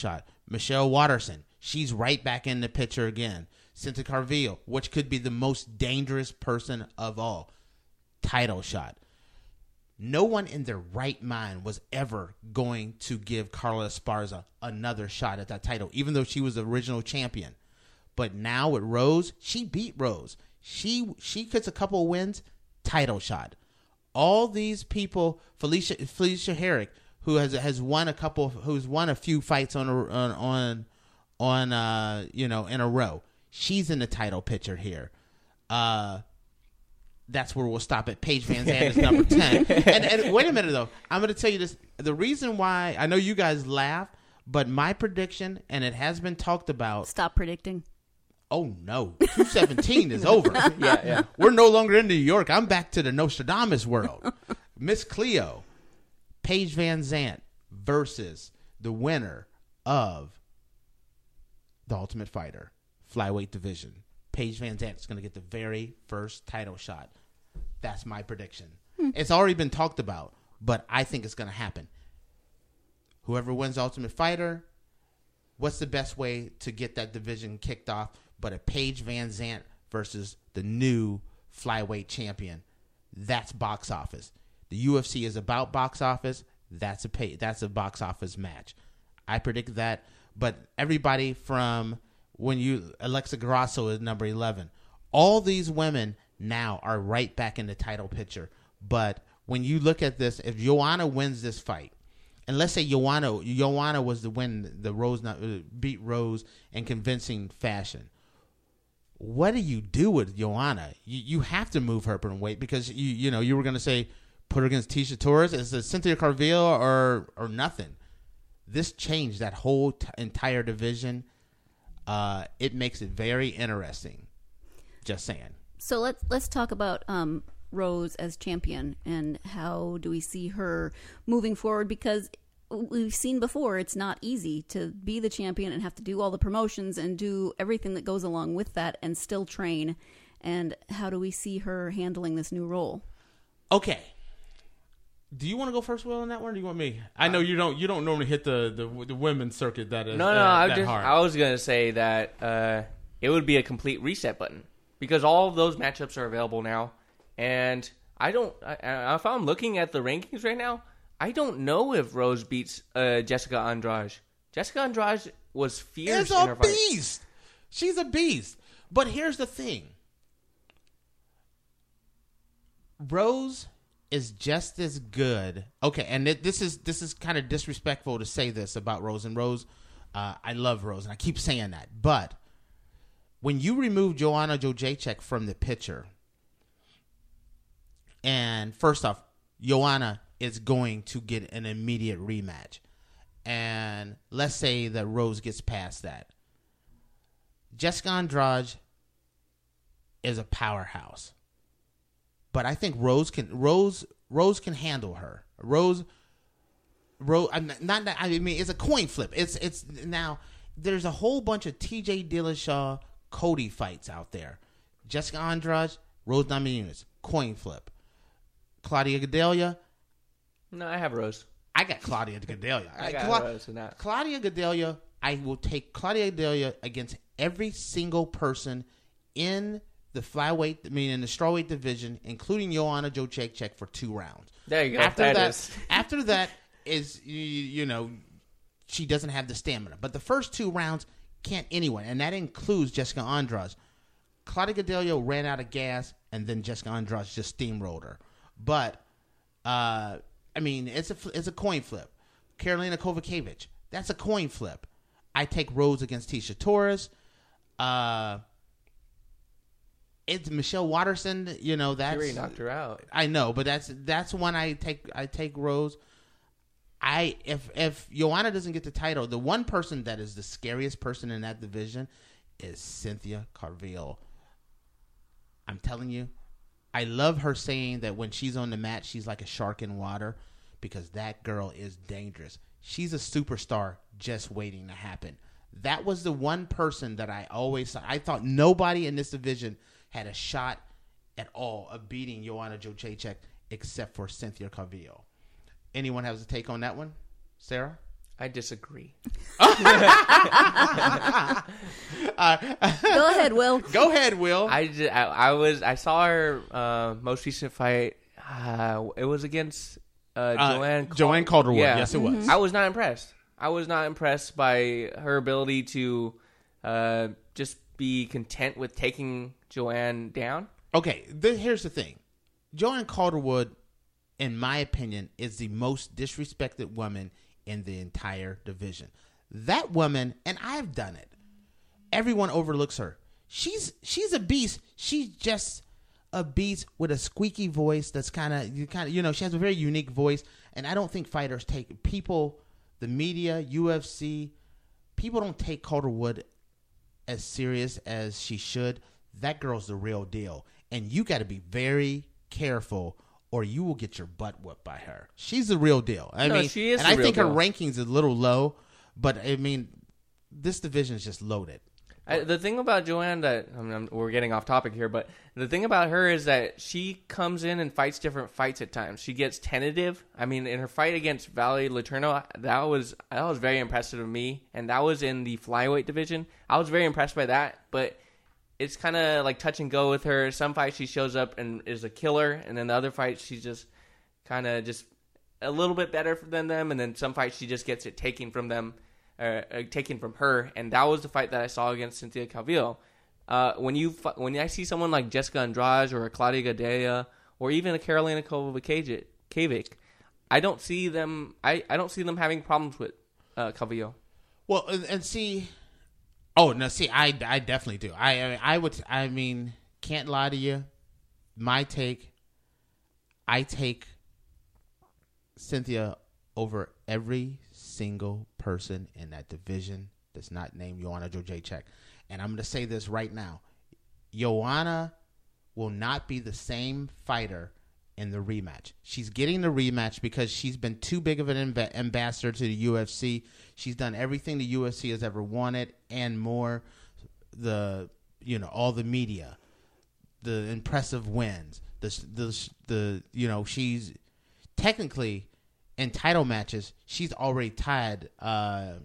Michelle Watterson, she's right back in the picture again. Cynthia Carvillo, which could be the most dangerous person of all. Title shot. No one in their right mind was ever going to give Carla Esparza another shot at that title, even though she was the original champion. But now with Rose, she beat Rose. She she gets a couple of wins, title shot. All these people, Felicia Felicia Herrick, who has has won a couple, who's won a few fights on a, on on, on uh, you know in a row. She's in the title picture here. Uh, that's where we'll stop at. Paige Van Zandt is number ten. And, and wait a minute, though. I'm going to tell you this. The reason why, I know you guys laugh, but my prediction, and it has been talked about. Stop predicting. Oh, no. two seventeen is over. Yeah, yeah. We're no longer in New York. I'm back to the Nostradamus world. Miss Cleo, Paige Van Zandt versus the winner of The Ultimate Fighter. Flyweight division. Paige Van Zandt is going to get the very first title shot. That's my prediction. Hmm. It's already been talked about, but I think it's going to happen. Whoever wins Ultimate Fighter, what's the best way to get that division kicked off but a Paige Van Zandt versus the new flyweight champion? That's box office. The U F C is about box office. That's a pay, that's a box office match. I predict that, but everybody from when you Alexa Grasso is number eleven. All these women now are right back in the title picture. But when you look at this, if Joanna wins this fight, and let's say Joanna Joanna was the win the Rose not, uh, beat Rose in convincing fashion. What do you do with Joanna? You you have to move her up in weight because you you know you were going to say put her against Tisha Torres. Is it Cynthia Carvillo or or nothing? This changed that whole t- entire division. Uh, it makes it very interesting. Just saying. So let's let's talk about um, Rose as champion and how do we see her moving forward, because we've seen before it's not easy to be the champion and have to do all the promotions and do everything that goes along with that and still train. And how do we see her handling this new role? Okay. Do you want to go first, Will, on that one, or do you want me? I know you don't. You don't normally hit the the, the women's circuit that is no, no. uh, I that just hard. I was gonna say that uh, it would be a complete reset button because all of those matchups are available now, and I don't. I, if I'm looking at the rankings right now, I don't know if Rose beats uh, Jessica Andrade. Jessica Andrade was fierce It's in a her fight. beast. She's a beast. But here's the thing. Rose is just as good. Okay, and it, this is this is kind of disrespectful to say this about Rose. And Rose, uh, I love Rose, and I keep saying that. But when you remove Joanna Jędrzejczyk from the picture, and first off, Joanna is going to get an immediate rematch. And let's say that Rose gets past that. Jessica Andrade is a powerhouse. But I think Rose can Rose Rose can handle her. Rose Rose I'm not, not I mean it's a coin flip. It's it's now there's a whole bunch of T J Dillashaw Cody fights out there. Jessica Andrade, Rose Namajunas, coin flip. Claudia Gadelha. No, I have Rose. I got Claudia Gadelha. I got Cla- Rose in that. Claudia Gadelha, I will take Claudia Gadelha against every single person in the flyweight, I mean in the strawweight division, including Joanna Jędrzejczyk for two rounds. There you go. After that that, is. after that is you, you know she doesn't have the stamina. But the first two rounds can't anyone, and that includes Jessica Andrade. Claudia Gadelha ran out of gas, and then Jessica Andrade just steamrolled her. But uh, I mean, it's a it's a coin flip. Karolina Kovacevic, that's a coin flip. I take Rose against Tisha Torres. Uh, it's Michelle Watterson. You know that's She already knocked her out. I know, but that's that's one I take. I take Rose. I if if Joanna doesn't get the title, the one person that is the scariest person in that division is Cynthia Carvillo. I'm telling you, I love her saying that when she's on the mat, she's like a shark in water, because that girl is dangerous. She's a superstar just waiting to happen. That was the one person that I always saw. I thought nobody in this division had a shot at all of beating Joanna Jędrzejczyk except for Cynthia Carvillo. Anyone has a take on that one? Sarah? I disagree. Go ahead, Will. Go ahead, Will. I, ju- I, I was I saw her uh, most recent fight. Uh, it was against uh, Uh, Joanne Cal- Joanne Calderwood. Yeah. Yes, it was. I was not impressed. I was not impressed by her ability to uh, just be content with taking Joanne down. Okay, th- here's the thing. Joanne Calderwood, in my opinion, is the most disrespected woman in the entire division. That woman, and I've done it, everyone overlooks her. She's she's a beast. She's just a beast with a squeaky voice that's kind of, you kind of, you know, she has a very unique voice, and I don't think fighters take, people, the media, U F C, people don't take Calderwood as serious as she should. That girl's the real deal, and you got to be very careful, or you will get your butt whooped by her. She's the real deal. I No, mean, she is and the I real think her deal. rankings is a little low, but I mean, this division is just loaded. I, the thing about Joanne that I mean, I'm, we're getting off topic here, but the thing about her is that she comes in and fights different fights at times. She gets tentative. I mean, in her fight against Valerie Letourneau, that was that was very impressive to me, and that was in the flyweight division. I was very impressed by that, but it's kind of like touch and go with her. Some fights she shows up and is a killer, and then the other fights she's just kind of just a little bit better than them, and then some fights she just gets it taken from them. Uh, uh, taken from her, and that was the fight that I saw against Cynthia Calvillo. Uh, when you when I see someone like Jessica Andrade or a Claudia Gadelha or even a Karolina Kovacevic, I don't see them. I, I don't see them having problems with uh, Calvillo. Well, and, and see, oh no, see, I, I definitely do. I, I I would. I mean, can't lie to you. My take, I take Cynthia over every single person in that division that's not named Joanna Jędrzejczyk. And I'm going to say this right now. Joanna will not be the same fighter in the rematch. She's getting the rematch because she's been too big of an amb- ambassador to the U F C. She's done everything the U F C has ever wanted and more. The, you know, all the media, the impressive wins, the, the, the you know, she's technically in title matches, she's already tied uh,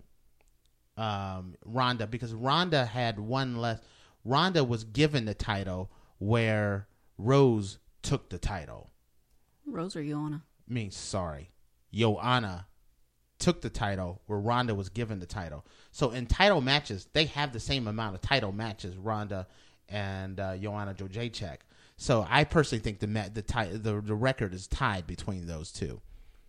um, Ronda because Ronda had one less. Ronda was given the title where Rose took the title. Rose or Joanna? I mean, sorry. Joanna took the title where Ronda was given the title. So in title matches, they have the same amount of title matches, Ronda and uh, Joanna Jędrzejczyk. So I personally think the, ma- the, ti- the the record is tied between those two.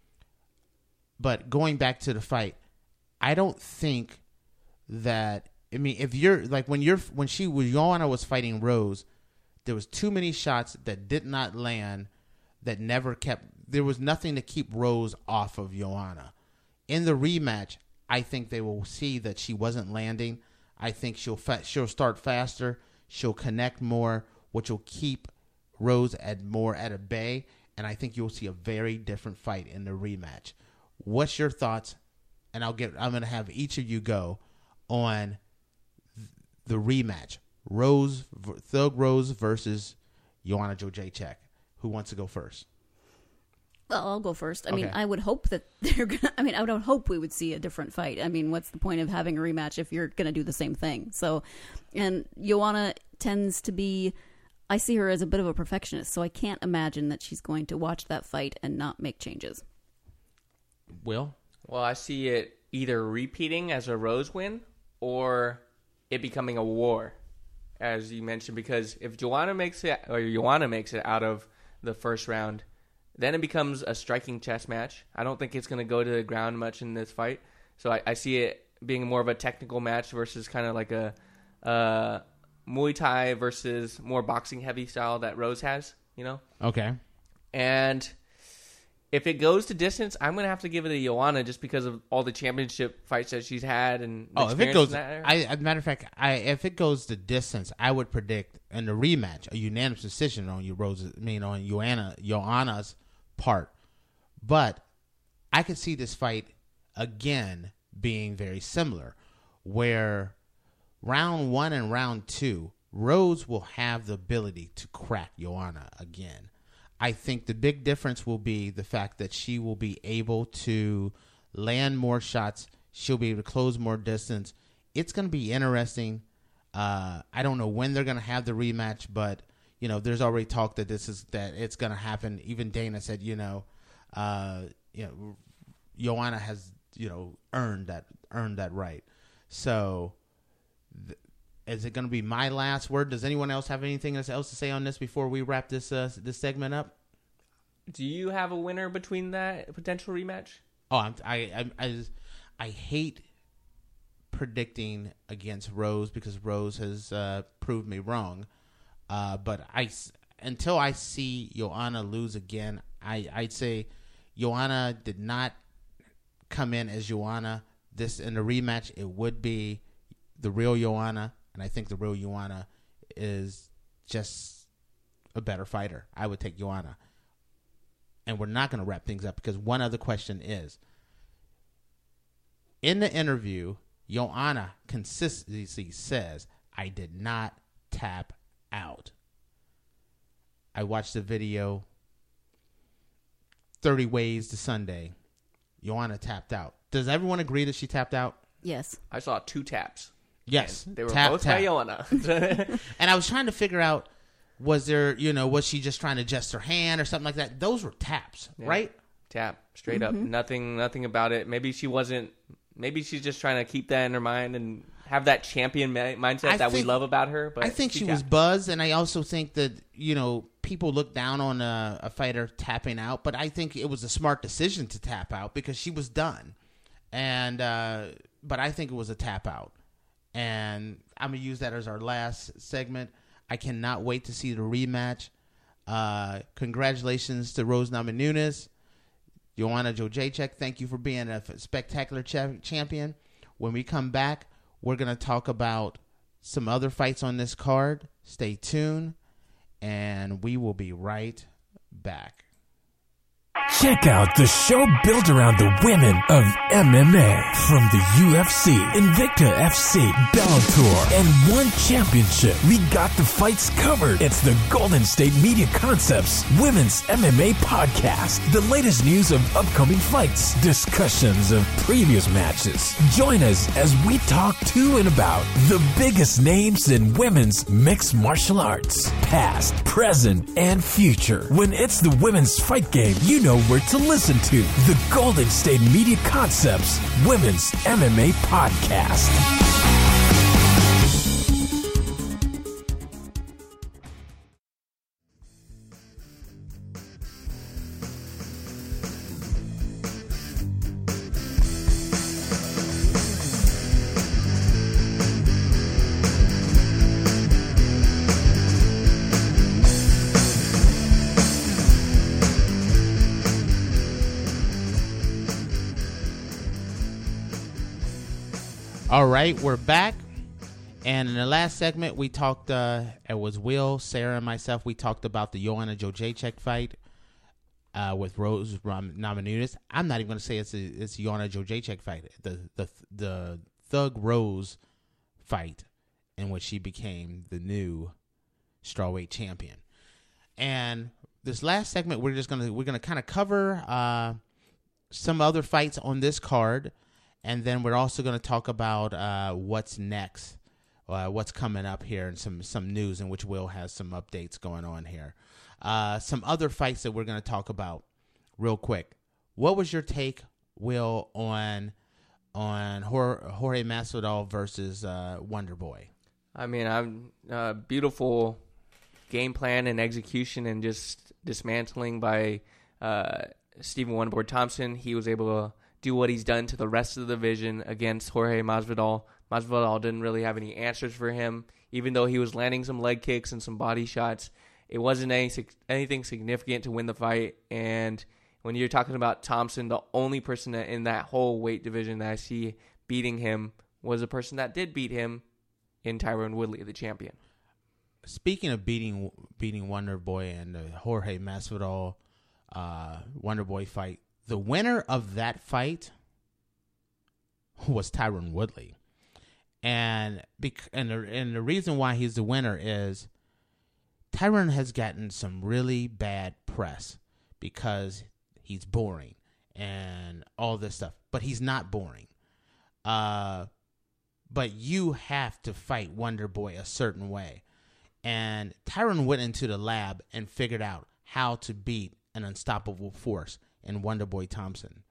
But going back to the fight, I don't think that, I mean, if you're like when you're when she was Joanna was fighting Rose, there was too many shots that did not land, that never kept. There was nothing to keep Rose off of Joanna. In the rematch, I think they will see that she wasn't landing. I think she'll fa- she'll start faster. She'll connect more, which will keep Rose at more at a bay. And I think you'll see a very different fight in the rematch. What's your thoughts? And I'll get. I'm going to have each of you go on the rematch. Rose, Thug Rose versus Joanna Jędrzejczyk. Who wants to go first? Well, I'll go first. I mean, Okay. I would hope that they're gonna. I mean, I would hope we would see a different fight. I mean, what's the point of having a rematch if you're going to do the same thing? So, and Joanna tends to be. I see her as a bit of a perfectionist, so I can't imagine that she's going to watch that fight and not make changes. Will? Well, I see it either repeating as a Rose win or it becoming a war, as you mentioned, because if Joanna makes it or Joanna makes it out of the first round, then it becomes a striking chess match. I don't think it's going to go to the ground much in this fight. So I, I see it being more of a technical match versus kind of like a uh, Muay Thai versus more boxing heavy style that Rose has, you know? Okay. And if it goes to distance, I'm going to have to give it to Joanna just because of all the championship fights that she's had. And the Oh, if it experience goes, in that area. I, as a matter of fact, I if it goes the distance, I would predict in the rematch a unanimous decision on you, Rose. I mean, on Joanna, Joanna's part. But I could see this fight again being very similar, where round one and round two, Rose will have the ability to crack Joanna again. I think the big difference will be the fact that she will be able to land more shots. She'll be able to close more distance. It's going to be interesting. Uh, I don't know when they're going to have the rematch, but you know, there's already talk that this is that it's going to happen. Even Dana said, you know, uh, you know, Joanna has you know earned that earned that right. So, th- is it going to be my last word? Does anyone else have anything else to say on this before we wrap this uh, this segment up? Do you have a winner between that potential rematch? Oh, I'm, I, I, I, just, I hate predicting against Rose because Rose has uh, proved me wrong. Uh, but I, until I see Joanna lose again, I, I'd say Joanna did not come in as Joanna. This in the rematch, it would be the real Joanna, and I think the real Joanna is just a better fighter. I would take Joanna. And we're not going to wrap things up because one other question is, in the interview, Joanna consistently says, I did not tap out. I watched the video, thirty Ways to Sunday. Joanna tapped out. Does everyone agree that she tapped out? Yes. I saw two taps. Yes. And they were tap, both tap. by Joanna. And I was trying to figure out, was there, you know, was she just trying to adjust her hand or something like that? Those were taps, Yeah. right? Tap. Straight Mm-hmm. up. Nothing nothing about it. Maybe she wasn't, maybe she's just trying to keep that in her mind and have that champion mi- mindset I that we think- love about her. But I think she, she was tapped. buzzed, and I also think that, you know, people look down on a, a fighter tapping out, but I think it was a smart decision to tap out because she was done. And, uh, but I think it was a tap out. And I'm going to use that as our last segment. I cannot wait to see the rematch. Uh, congratulations to Rose Namajunas. Joanna Jędrzejczyk, thank you for being a spectacular cha- champion. When we come back, we're going to talk about some other fights on this card. Stay tuned, and we will be right back. Check out the show built around the women of M M A. From the U F C, Invicta F C, Bellator, and one championship. We got the fights covered. It's the Golden State Media Concepts Women's M M A Podcast. The latest news of upcoming fights, discussions of previous matches. Join us as we talk to and about the biggest names in women's mixed martial arts. Past, present, and future. When it's the women's fight game, you know where to listen to. The Golden State Media Concepts Women's M M A Podcast. All right, we're back. And in the last segment, we talked, uh, it was Will, Sarah, and myself. We talked about the Joanna Jędrzejczyk fight uh, with Rose Namajunas. I'm not even going to say it's a, it's a Joanna Jędrzejczyk fight. The, the, the Thug Rose fight in which she became the new strawweight champion. And this last segment, we're just going to, we're going to kind of cover uh, some other fights on this card. And then we're also going to talk about uh, what's next, uh, what's coming up here, and some, some news in which Will has some updates going on here. Uh, some other fights that we're going to talk about real quick. What was your take, Will, on on Jorge Masvidal versus uh, Wonder Boy? I mean, I'm uh, beautiful game plan and execution and just dismantling by uh, Stephen Wonderboy Thompson. He was able to do what he's done to the rest of the division against Jorge Masvidal. Masvidal didn't really have any answers for him, even though he was landing some leg kicks and some body shots. It wasn't any, anything significant to win the fight. And when you're talking about Thompson, the only person that in that whole weight division that I see beating him was a person that did beat him in Tyron Woodley, the champion. Speaking of beating beating Wonder Boy and the Jorge Masvidal uh, Wonder Boy fight, the winner of that fight was Tyron Woodley. And bec- and, the, and the reason why he's the winner is Tyron has gotten some really bad press because he's boring and all this stuff. But he's not boring. Uh, but you have to fight Wonder Boy a certain way. And Tyron went into the lab and figured out how to beat an unstoppable force in Wonder Boy Thompson.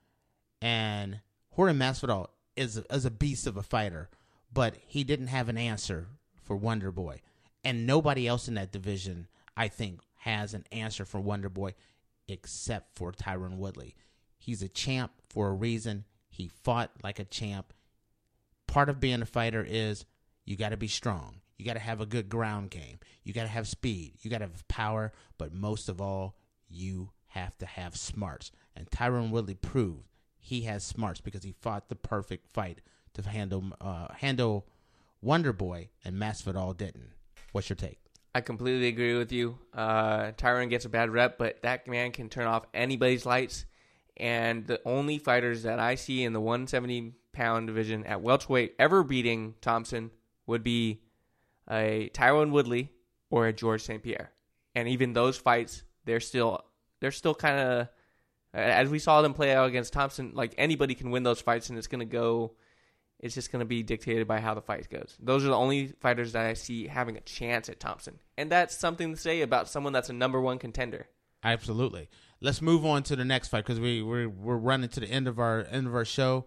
And Jorge Masvidal is, is a beast of a fighter, but he didn't have an answer for Wonder Boy. And nobody else in that division, I think, has an answer for Wonder Boy except for Tyron Woodley. He's a champ for a reason. He fought like a champ. Part of being a fighter is you got to be strong. You got to have a good ground game. You got to have speed. You got to have power. But most of all, you have to have smarts. And Tyron Woodley proved he has smarts because he fought the perfect fight to handle uh, handle Wonder Boy, and Masvidal didn't. What's your take? I completely agree with you. Uh, Tyron gets a bad rep, but that man can turn off anybody's lights. And the only fighters that I see in the one seventy pound division at welterweight ever beating Thompson would be a Tyron Woodley or a George Saint Pierre. And even those fights, they're still they're still kind of, as we saw them play out against Thompson, like anybody can win those fights, and it's going to go, it's just going to be dictated by how the fight goes. Those are the only fighters that I see having a chance at Thompson. And that's something to say about someone that's a number one contender. Absolutely. Let's move on to the next fight because we we're, we're running to the end of our end of our show.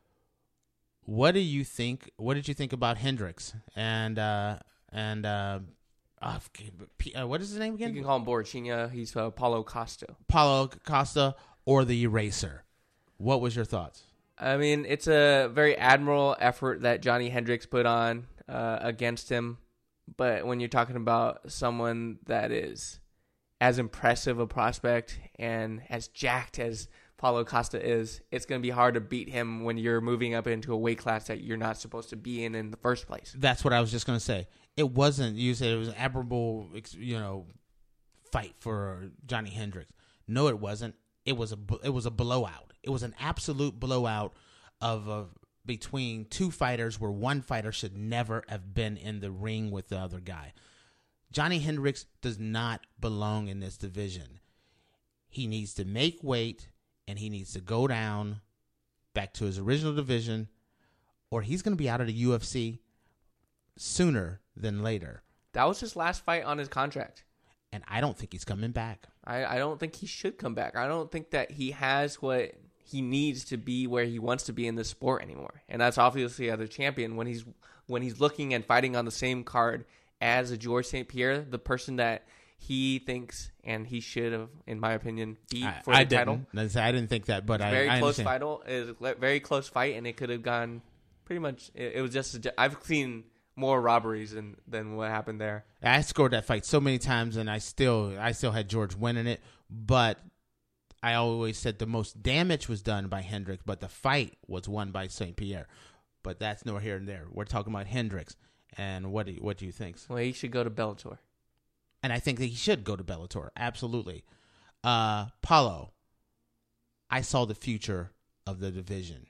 What do you think? What did you think about Hendricks and uh, and uh, uh, what is his name again? You can call him Borrachina. He's uh, Paulo Costa. Paulo Costa or the Eraser. What was your thoughts? I mean, it's a very admirable effort that Johnny Hendricks put on uh, against him. But when you're talking about someone that is as impressive a prospect and as jacked as Paulo Costa is, it's going to be hard to beat him when you're moving up into a weight class that you're not supposed to be in in the first place. That's what I was just going to say. It wasn't, you said it was an admirable, you know, fight for Johnny Hendricks. No, it wasn't. It was a, it was a blowout. It was an absolute blowout of a, between two fighters where one fighter should never have been in the ring with the other guy. Johnny Hendricks does not belong in this division. He needs to make weight, and he needs to go down back to his original division, or he's going to be out of the U F C sooner than later. That was his last fight on his contract. And I don't think he's coming back. I, I don't think he should come back. I don't think that he has what he needs to be where he wants to be in this sport anymore. And that's obviously as a champion when he's when he's looking and fighting on the same card as a George Saint Pierre, the person that he thinks and he should have, in my opinion, beat I, for the I title. Didn't. I didn't think that, but I, very I close understand. fight. It was a very close fight, and it could have gone pretty much. It, it was just. A, I've seen more robberies than, than what happened there. I scored that fight so many times, and I still I still had George winning it. But I always said the most damage was done by Hendricks, but the fight was won by Saint Pierre. But that's nor here and there. We're talking about Hendricks, and what do you, what do you think? Well, he should go to Bellator. And I think that he should go to Bellator. Absolutely. Uh, Paulo, I saw the future of the division.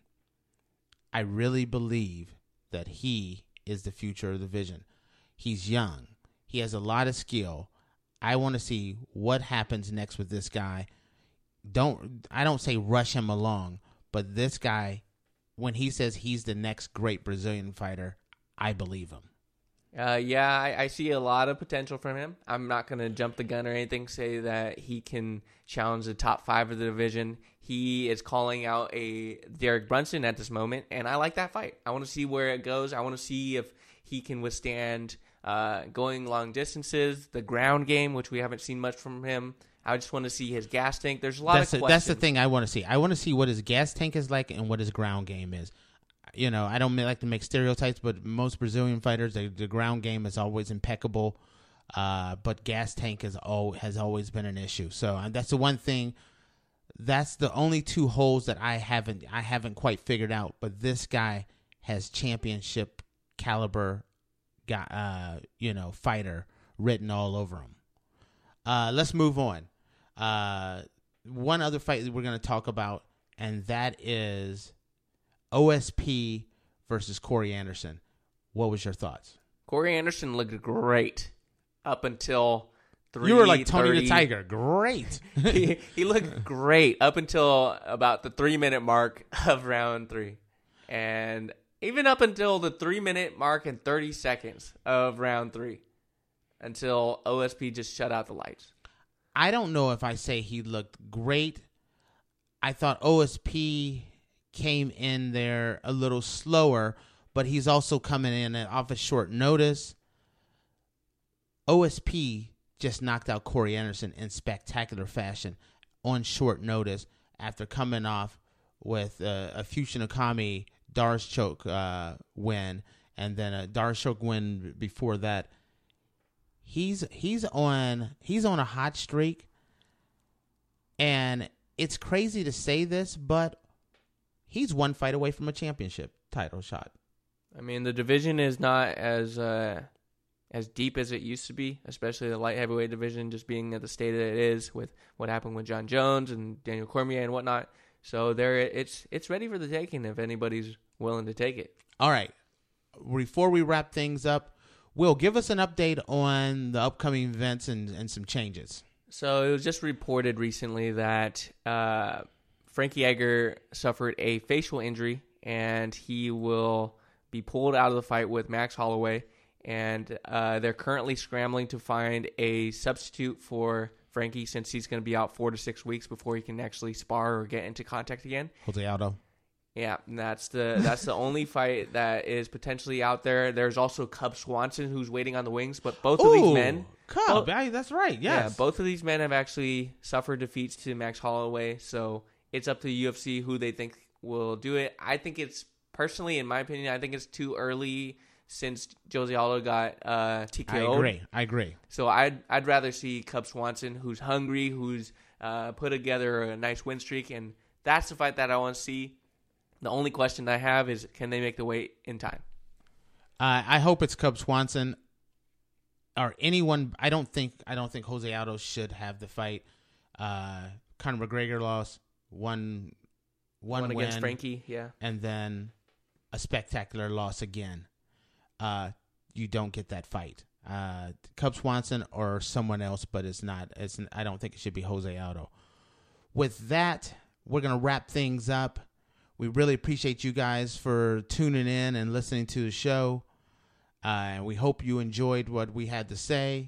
I really believe that he is the future of the division. He's young. He has a lot of skill. I want to see what happens next with this guy. Don't I don't say rush him along, but this guy, when he says he's the next great Brazilian fighter, I believe him. Uh, yeah, I, I see a lot of potential from him. I'm not going to jump the gun or anything, say that he can challenge the top five of the division. He is calling out a Derek Brunson at this moment, and I like that fight. I want to see where it goes. I want to see if he can withstand uh, going long distances, the ground game, which we haven't seen much from him. I just want to see his gas tank. There's a lot that's of a, questions. That's the thing I want to see. I want to see what his gas tank is like and what his ground game is. You know, I don't like to make stereotypes, but most Brazilian fighters, they, the ground game is always impeccable, uh, but gas tank is all, has always been an issue. So uh, that's the one thing. That's the only two holes that I haven't I haven't quite figured out. But this guy has championship caliber, guy, uh, you know, fighter written all over him. Uh, let's move on. Uh, one other fight that we're going to talk about, and that is O S P versus Corey Anderson. What was your thoughts? Corey Anderson looked great up until three. You were like Tony thirty. the Tiger. Great. he, he looked great up until about the three minute mark of round three, and even up until the three minute mark and thirty seconds of round three, until O S P just shut out the lights. I don't know if I say he looked great. I thought O S P came in there a little slower, but he's also coming in off a short notice. O S P just knocked out Corey Anderson in spectacular fashion on short notice after coming off with uh, a Fusion Okami Darius Choke uh, win, and then a Darius Choke win before that. He's he's on he's on a hot streak, and it's crazy to say this, but he's one fight away from a championship title shot. I mean, the division is not as uh, as deep as it used to be, especially the light heavyweight division, just being at the state that it is with what happened with John Jones and Daniel Cormier and whatnot. So there, it's it's ready for the taking if anybody's willing to take it. All right. Before we wrap things up, Will, give us an update on the upcoming events and, and some changes. So it was just reported recently that uh, Frankie Edgar suffered a facial injury, and he will be pulled out of the fight with Max Holloway. And uh, they're currently scrambling to find a substitute for Frankie, since he's going to be out four to six weeks before he can actually spar or get into contact again. Jose Aldo. Yeah, and that's the that's the only fight that is potentially out there. There's also Cub Swanson, who's waiting on the wings, but both Ooh, of these men, Cub, both, I, that's right. Yes. yeah, both of these men have actually suffered defeats to Max Holloway. So it's up to the U F C who they think will do it. I think it's personally, in my opinion, I think it's too early since Jose Aldo got uh, T K O'd. I agree. I agree. So I'd I'd rather see Cub Swanson, who's hungry, who's uh, put together a nice win streak, and that's the fight that I want to see. The only question I have is, can they make the weight in time? Uh, I hope it's Cub Swanson or anyone. I don't think I don't think Jose Aldo should have the fight. Uh, Conor McGregor lost one, one, One win, against Frankie, yeah. and then a spectacular loss again. Uh, you don't get that fight. Uh, Cub Swanson or someone else, but it's not. It's. I don't think it should be Jose Aldo. With that, we're gonna wrap things up. We really appreciate you guys for tuning in and listening to the show. Uh, we hope you enjoyed what we had to say.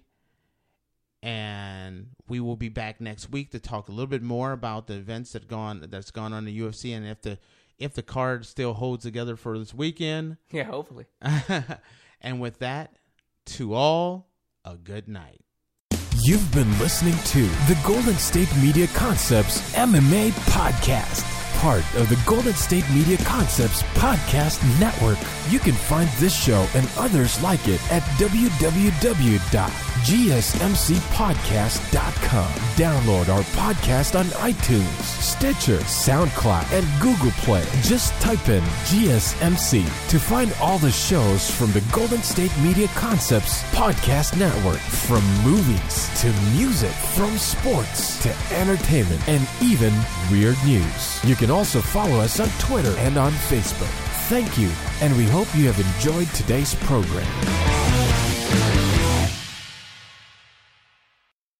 And we will be back next week to talk a little bit more about the events that gone that's gone on in the U F C, and if the if the card still holds together for this weekend. Yeah, hopefully. And with that, to all, a good night. You've been listening to the Golden State Media Concepts M M A Podcast, part of the Golden State Media Concepts Podcast Network. You can find this show and others like it at w w w dot g s m c podcast dot com. Download our podcast on iTunes, Stitcher, SoundCloud, and Google Play. Just type in G S M C to find all the shows from the Golden State Media Concepts Podcast Network. From movies to music, from sports to entertainment, and even weird news. You can also follow us on Twitter and on Facebook. Thank you, and we hope you have enjoyed today's program.